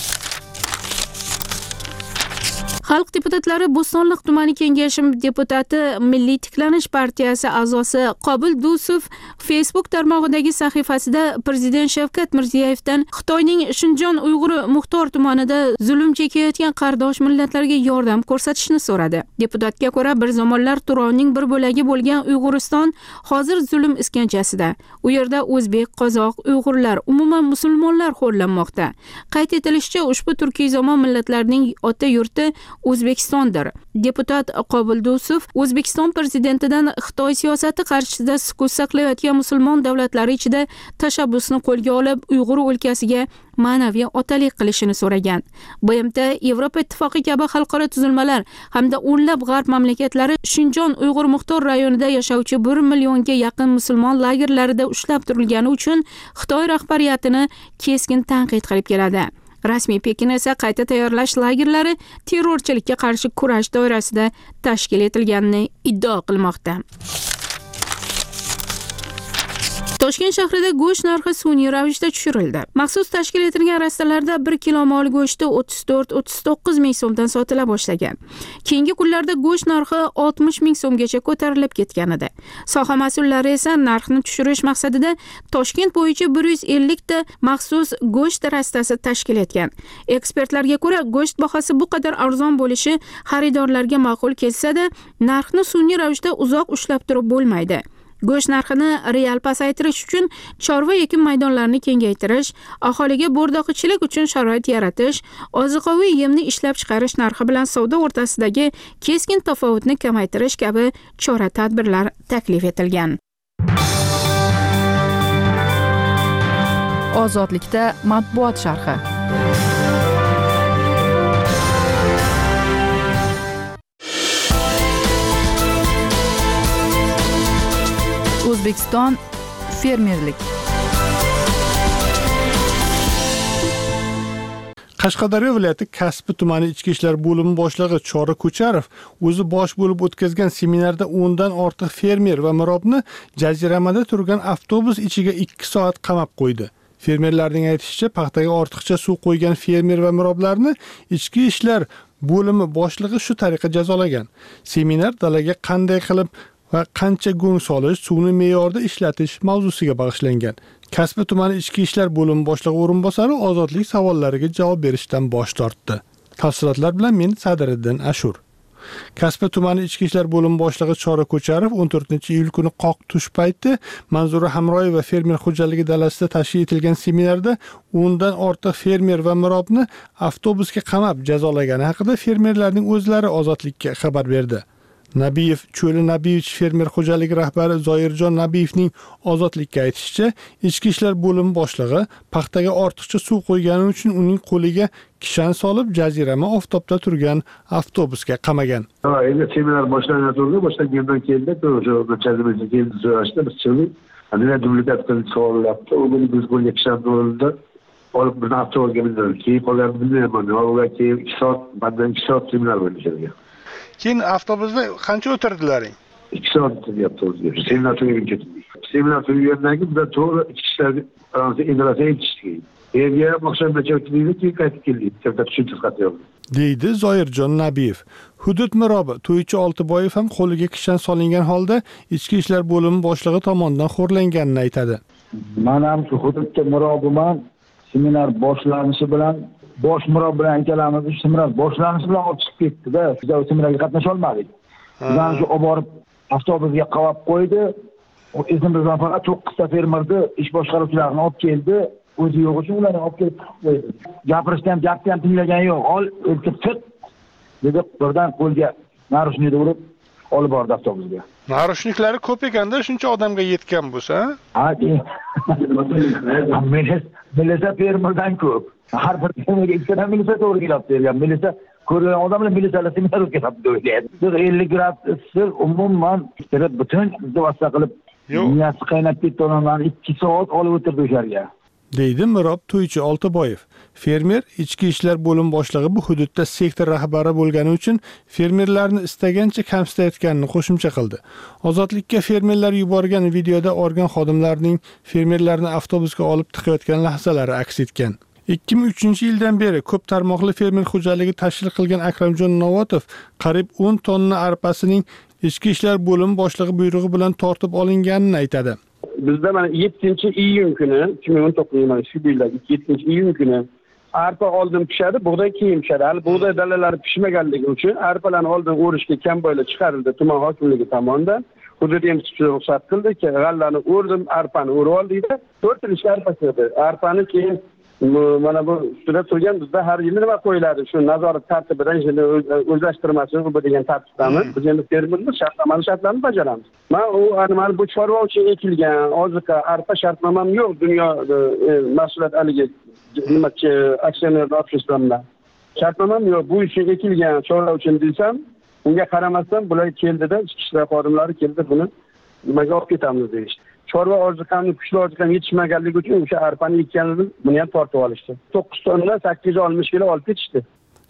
Xalq deputatlari Bo'stonliq tumani kengashi deputati Milliy tiklanish partiyasi a'zosi Qobul Dusov Facebook tarmog'idagi sahifasida Prezident Shavkat Mirziyoyevdan Xitoyning Shinjon Uyg'ur muxtor tumanida zulm chekayotgan qardosh millatlarga yordam ko'rsatishni so'radi. Deputatga ko'ra, bir zamonlar Turonning bir bo'lagi bo'lgan Uyg'uriston hozir zulm iskanchasida. U yerda o'zbek, qozoq, uyg'urlar, umuman musulmonlar xo'rlanmoqda. Qayd etilishicha, ushbu turkiy zamon millatlarning ota yurti O'zbekistondir. Deputat Qobul Dusov O'zbekiston prezidentidan Xitoy siyosati qarshisida sukut saqlayotgan musulmon davlatlari ichida tashabbusni qo'lga olib, Uyg'ur o'lkasiga ma'naviy otalik qilishini so'ragan. B M T, Yevropa ittifoqi kabi xalqaro tuzilmalar hamda o'nlab g'arb mamlakatlari Shinjon Uyg'ur muxtor rayonida yashovchi bir millionga yaqin musulmon lagerlarida ushlab turilgani uchun Xitoy rahbariyatini keskin tanqid qilib keladi. Rasmiy Pekin esa qayta tayyorlash lagerlari terrorchilikka qarshi kurash doirasida tashkil etilganini iddao qilmoqda. Toshkent shahrida go'sht narxi sun'iy ravishda tushirildi. Maxsus tashkil etilgan rastalarda bir kilo mol go'shti o'ttiz to'rt o'ttiz to'qqiz ming so'mdan sotila boshlagan. Keyingi kunlarda go'sht narxi oltmish ming so'mgacha ko'tarilib ketgan edi. Soha mas'ullari esa narxni tushirish maqsadida Toshkent bo'yicha bir yuz ellik ta maxsus go'sht rastasi tashkil etgan. Ekspertlarga ko'ra, go'sht bahosi bu qadar arzon bo'lishi xaridorlarga ma'qul kelsa-da, narxni sun'iy ravishda uzoq ushlab turib bo'lmaydi. Go'sht narxini real pasaytirish uchun chorva ekin maydonlarini kengaytirish, aholiga bo'rdoqichilik uchun sharoit yaratish, oziqoviy yemni ishlab chiqarish narxi bilan savdo o'rtasidagi keskin tafovutni kamaytirish kabi chora-tadbirlar taklif etilgan. Ozodlikda matbuot sharhi. O'zbekiston fermerlik. Qashqadaryo viloyati Kasbi tumani ichki ishlar bo'limi boshlig'i Chora Ko'charov o'zi bosh bo'lib o'tkazgan seminarda o'ndan ortiq fermer va mirobni jaziramada turgan avtobus ichiga ikki soat qamab qo'ydi. Fermerlarning aytishicha, paxtaga ortiqcha suv qo'ygan fermer va miroblarni ichki ishlar bo'limi boshlig'i shu tariqa jazolagan. Seminar dalaga qanday qilib va qancha go'ng solish, suvni me'yorda ishlatish mavzusiga bag'ishlangan. Kasbi tumani ichki ishlar bo'limi boshlig'i o'rinbosari ozodlik savollariga javob berishdan bosh tortdi. Tafsilotlar bilan men Sadiriddin Ashur. Kasbi tumani ichki ishlar bo'limi boshlig'i Chora Ko'charov o'n to'rtinchi iyul kuni qoq tush payti Manzura Hamroyeva fermer xo'jaligi dalasida tashkil etilgan seminarda o'ndan ortiq fermer va mirobni avtobusga qamab jazolagani haqida fermerlarning o'zlari ozodlikka xabar berdi. Nabiyev Cho'li Nabiyevich fermer xo'jaligi rahbari Zoirjon Nabiyevning ozodlikka aytishicha, ichki ishlar bo'limi boshlig'i paxtaga ortiqcha suv qo'ygani uchun uning qo'liga kishan solib jazirama oftobda turgan avtobusga qamagan. Ha, endi seminar boshlangan turdi, boshlangandan keyin o'sha o'tkazilmaga keldi so'rashdi, biz chiqdik. Ana dublikat qilib savollabdi, u biz qo'lga kishan bo'ldi. Olib bizni avtobusga mindirdi. Keyin qolgan bilmayman, ular keyin ikki soat, bundan ikki soat seminar bo'ldi. Keyin avtobusda qancha o'tirdilaring? ikki soat o'tiryapti o'zga. Seminar tugaguncha. Seminar tugagandan keyin biz to'g'ri ichki ishlar indoratsiya yetishdik. Yerga maqsadgacha o'tdik, keyin qaytib keldik. Katta tushuncha qattiq. deydi Zoirjon Nabiyev. Hudud mirobi To'ychi Oltiboyev ham qo'liga kishan solingan holda ichki ishlar bo'limi boshlig'i tomonidan xo'rlanganini aytadi. Men ham shu hududda mirobiman. Seminar boshlanishi bilan bosh mirob bilan ikkalamiz ish seminar boshlanishi bilan olib chiqib ketdi-da, biz seminarga qatnasha olmadik. Bizdan shu olib borib avtobusga qavab qo'ydi. O esimizdan faqat to'qqiz ta fermerni ish boshqaruvchilarini olib keldi. O'zi yo'q uchun ularni olib kelib qo'ydi. Gapirishni ham, gapni ham tinglagan yo'q. Ol, o'tib tut. Dedi, birdan qo'lga narushnikni urib olib bordi avtobusga. Narushniklari ko'p ekanda, shuncha odamga yetgan bo'lsa, ha? Milisa fermerdan ko'p. Har bir fermerga ikkita milisa to'g'ri kelib bergan. Milisa ko'rgan odamlar milisalar seminar o'tkazib o'ylaydi. ellik gradus issiq umuman kirib butun vosita qilib miyasi qaynab ketdi, odamlarni ikki soat olib o'tirdi o'sha yerga. deydi Mirob To'ychi Oltiboyev. Fermer ichki ishlar bo'lim boshlig'i bu hududda sektor rahbari bo'lgani uchun fermerlarni istagancha kamsitayotganini qo'shimcha qildi. Ozodlikka fermerlar yuborgan videoda organ xodimlarining fermerlarni avtobusga olib tiqayotgan lahzalari aks etgan. ikki ming uchinchi yildan beri ko'p tarmoqli fermer xo'jaligi tashkil qilgan Akramjon Novotov qariyb o'n tonna arpasining ichki ishlar bo'limi boshlig'i buyrug'i bilan tortib olinganini aytadi. Bizda mana yettinchi iyun kuni ikki ming o'n to'qqiz yili shu yildagi yettinchi iyun kuni arpa oldin pishadi, bug'doy keyin pishadi. Hali bug'doy dalalari pishmaganligi uchun arpalarni oldin o'rishga kamboylar chiqarildi tuman hokimligi tomonidan. Hudud emtishga ruxsat qildi ki g'allani o'rdim, arpani o'rib oldikda to'rt yil arpa chiqdi. Arpani keyin mana bu ustida turgan bizda har yili nima qo'yiladi? Shu nazorat tartibidan ishni o'zlashtirmasi bu degan tartibdamiz. Biz endi fermerlar shartnomani shartlarini bajaramiz. Men u animal bu chorva uchun ekilgan oziqa arpa shartnomam yo'q dunyo mahsulot haligi nima aksioner обществомda. Shartnomam yo'q. Bu uchun ekilgan chorva uchun desam, unga qaramasdan bular keldida, ichki ishlar xodimlari keldi buni nimaga olib ketamiz deyishdi. Chorva oziqani, kuchli oziqani yetishmaganligi uchun o'sha arpani ekkanini buni ham tortib olishdi. to'qqiz tonna sakkiz yuz oltmish kilo olib ketishdi.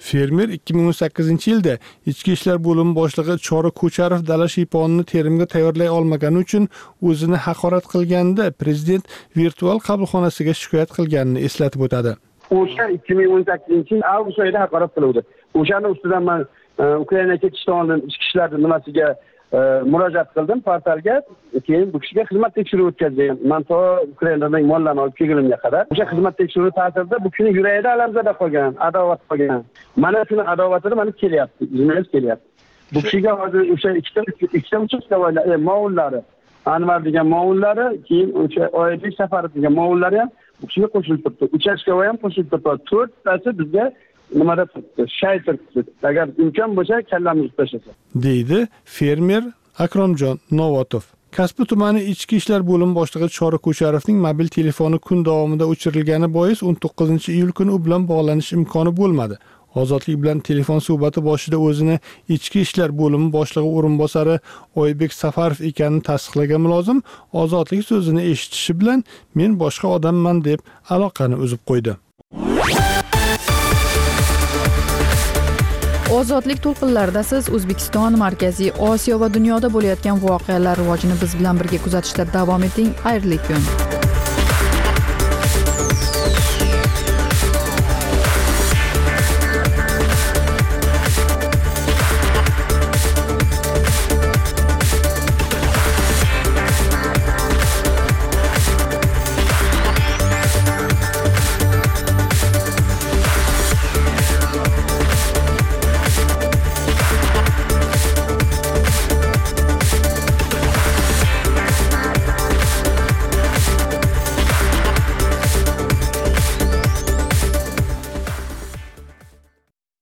Fermer ikki ming o'n sakkizinchi yilda Ichki ishlar bo'limi boshlig'i Chora Ko'charov dala shiyponini terimga tayyorlay olmagani uchun o'zini haqorat qilganida prezident virtual qabulxonasiga shikoyat qilganini eslatib o'tadi. O'sha ikki ming o'n sakkizinchi yil avgust oyida haqorat qiluvdi. O'shani ustidan men Ukrainaga ketishdan oldin ichki ishlar nimasiga murojaat qildim portalga. Keyin bu kishiga xizmat tekshiruvi o'tkazgan. Men to Ukrainadan mollarni olib kelgunimga qadar o'sha xizmat tekshiruvi ta'sirida bu kishini yuragida alamzada qolgan, adovat qolgan. Mana shuni adovatini mana kelyapti, izimiz kelyapti. Bu kishiga hozir o'sha ikkita ikkita uchastkavoylar, ma'ullari, Anvar degan ma'ullari, keyin o'sha Oybek Safarov degan ma'ullari ham bu kishiga qo'shilib turibdi. Uchastkavoy ham qo'shilib turibdi. to'rttasi bizga nimada turibdi? Shay turibdi. Agar imkon bo'lsa kallamizni tashlasa. deydi fermer Akromjon Novotov. Kasbi tumani Ichki ishlar bo'limi boshlig'i Chora Ko'charovning mobil telefoni kun davomida o'chirilgani bois o'n to'qqizinchi iyul kuni u bilan bog'lanish imkoni bo'lmadi. Ozodlik bilan telefon suhbati boshida o'zini Ichki ishlar bo'limi boshlig'i o'rinbosari Oybek Safarov ekanini tasdiqlagan mulozim Ozodlik so'zini eshitishi bilan men boshqa odamman deb aloqani uzib qo'ydi. Ozodlik to'lqinlarida siz O'zbekiston, Markaziy Osiyo va dunyoda bo'layotgan voqealar rivojini biz bilan birga kuzatishda davom eting. Xayrli kun.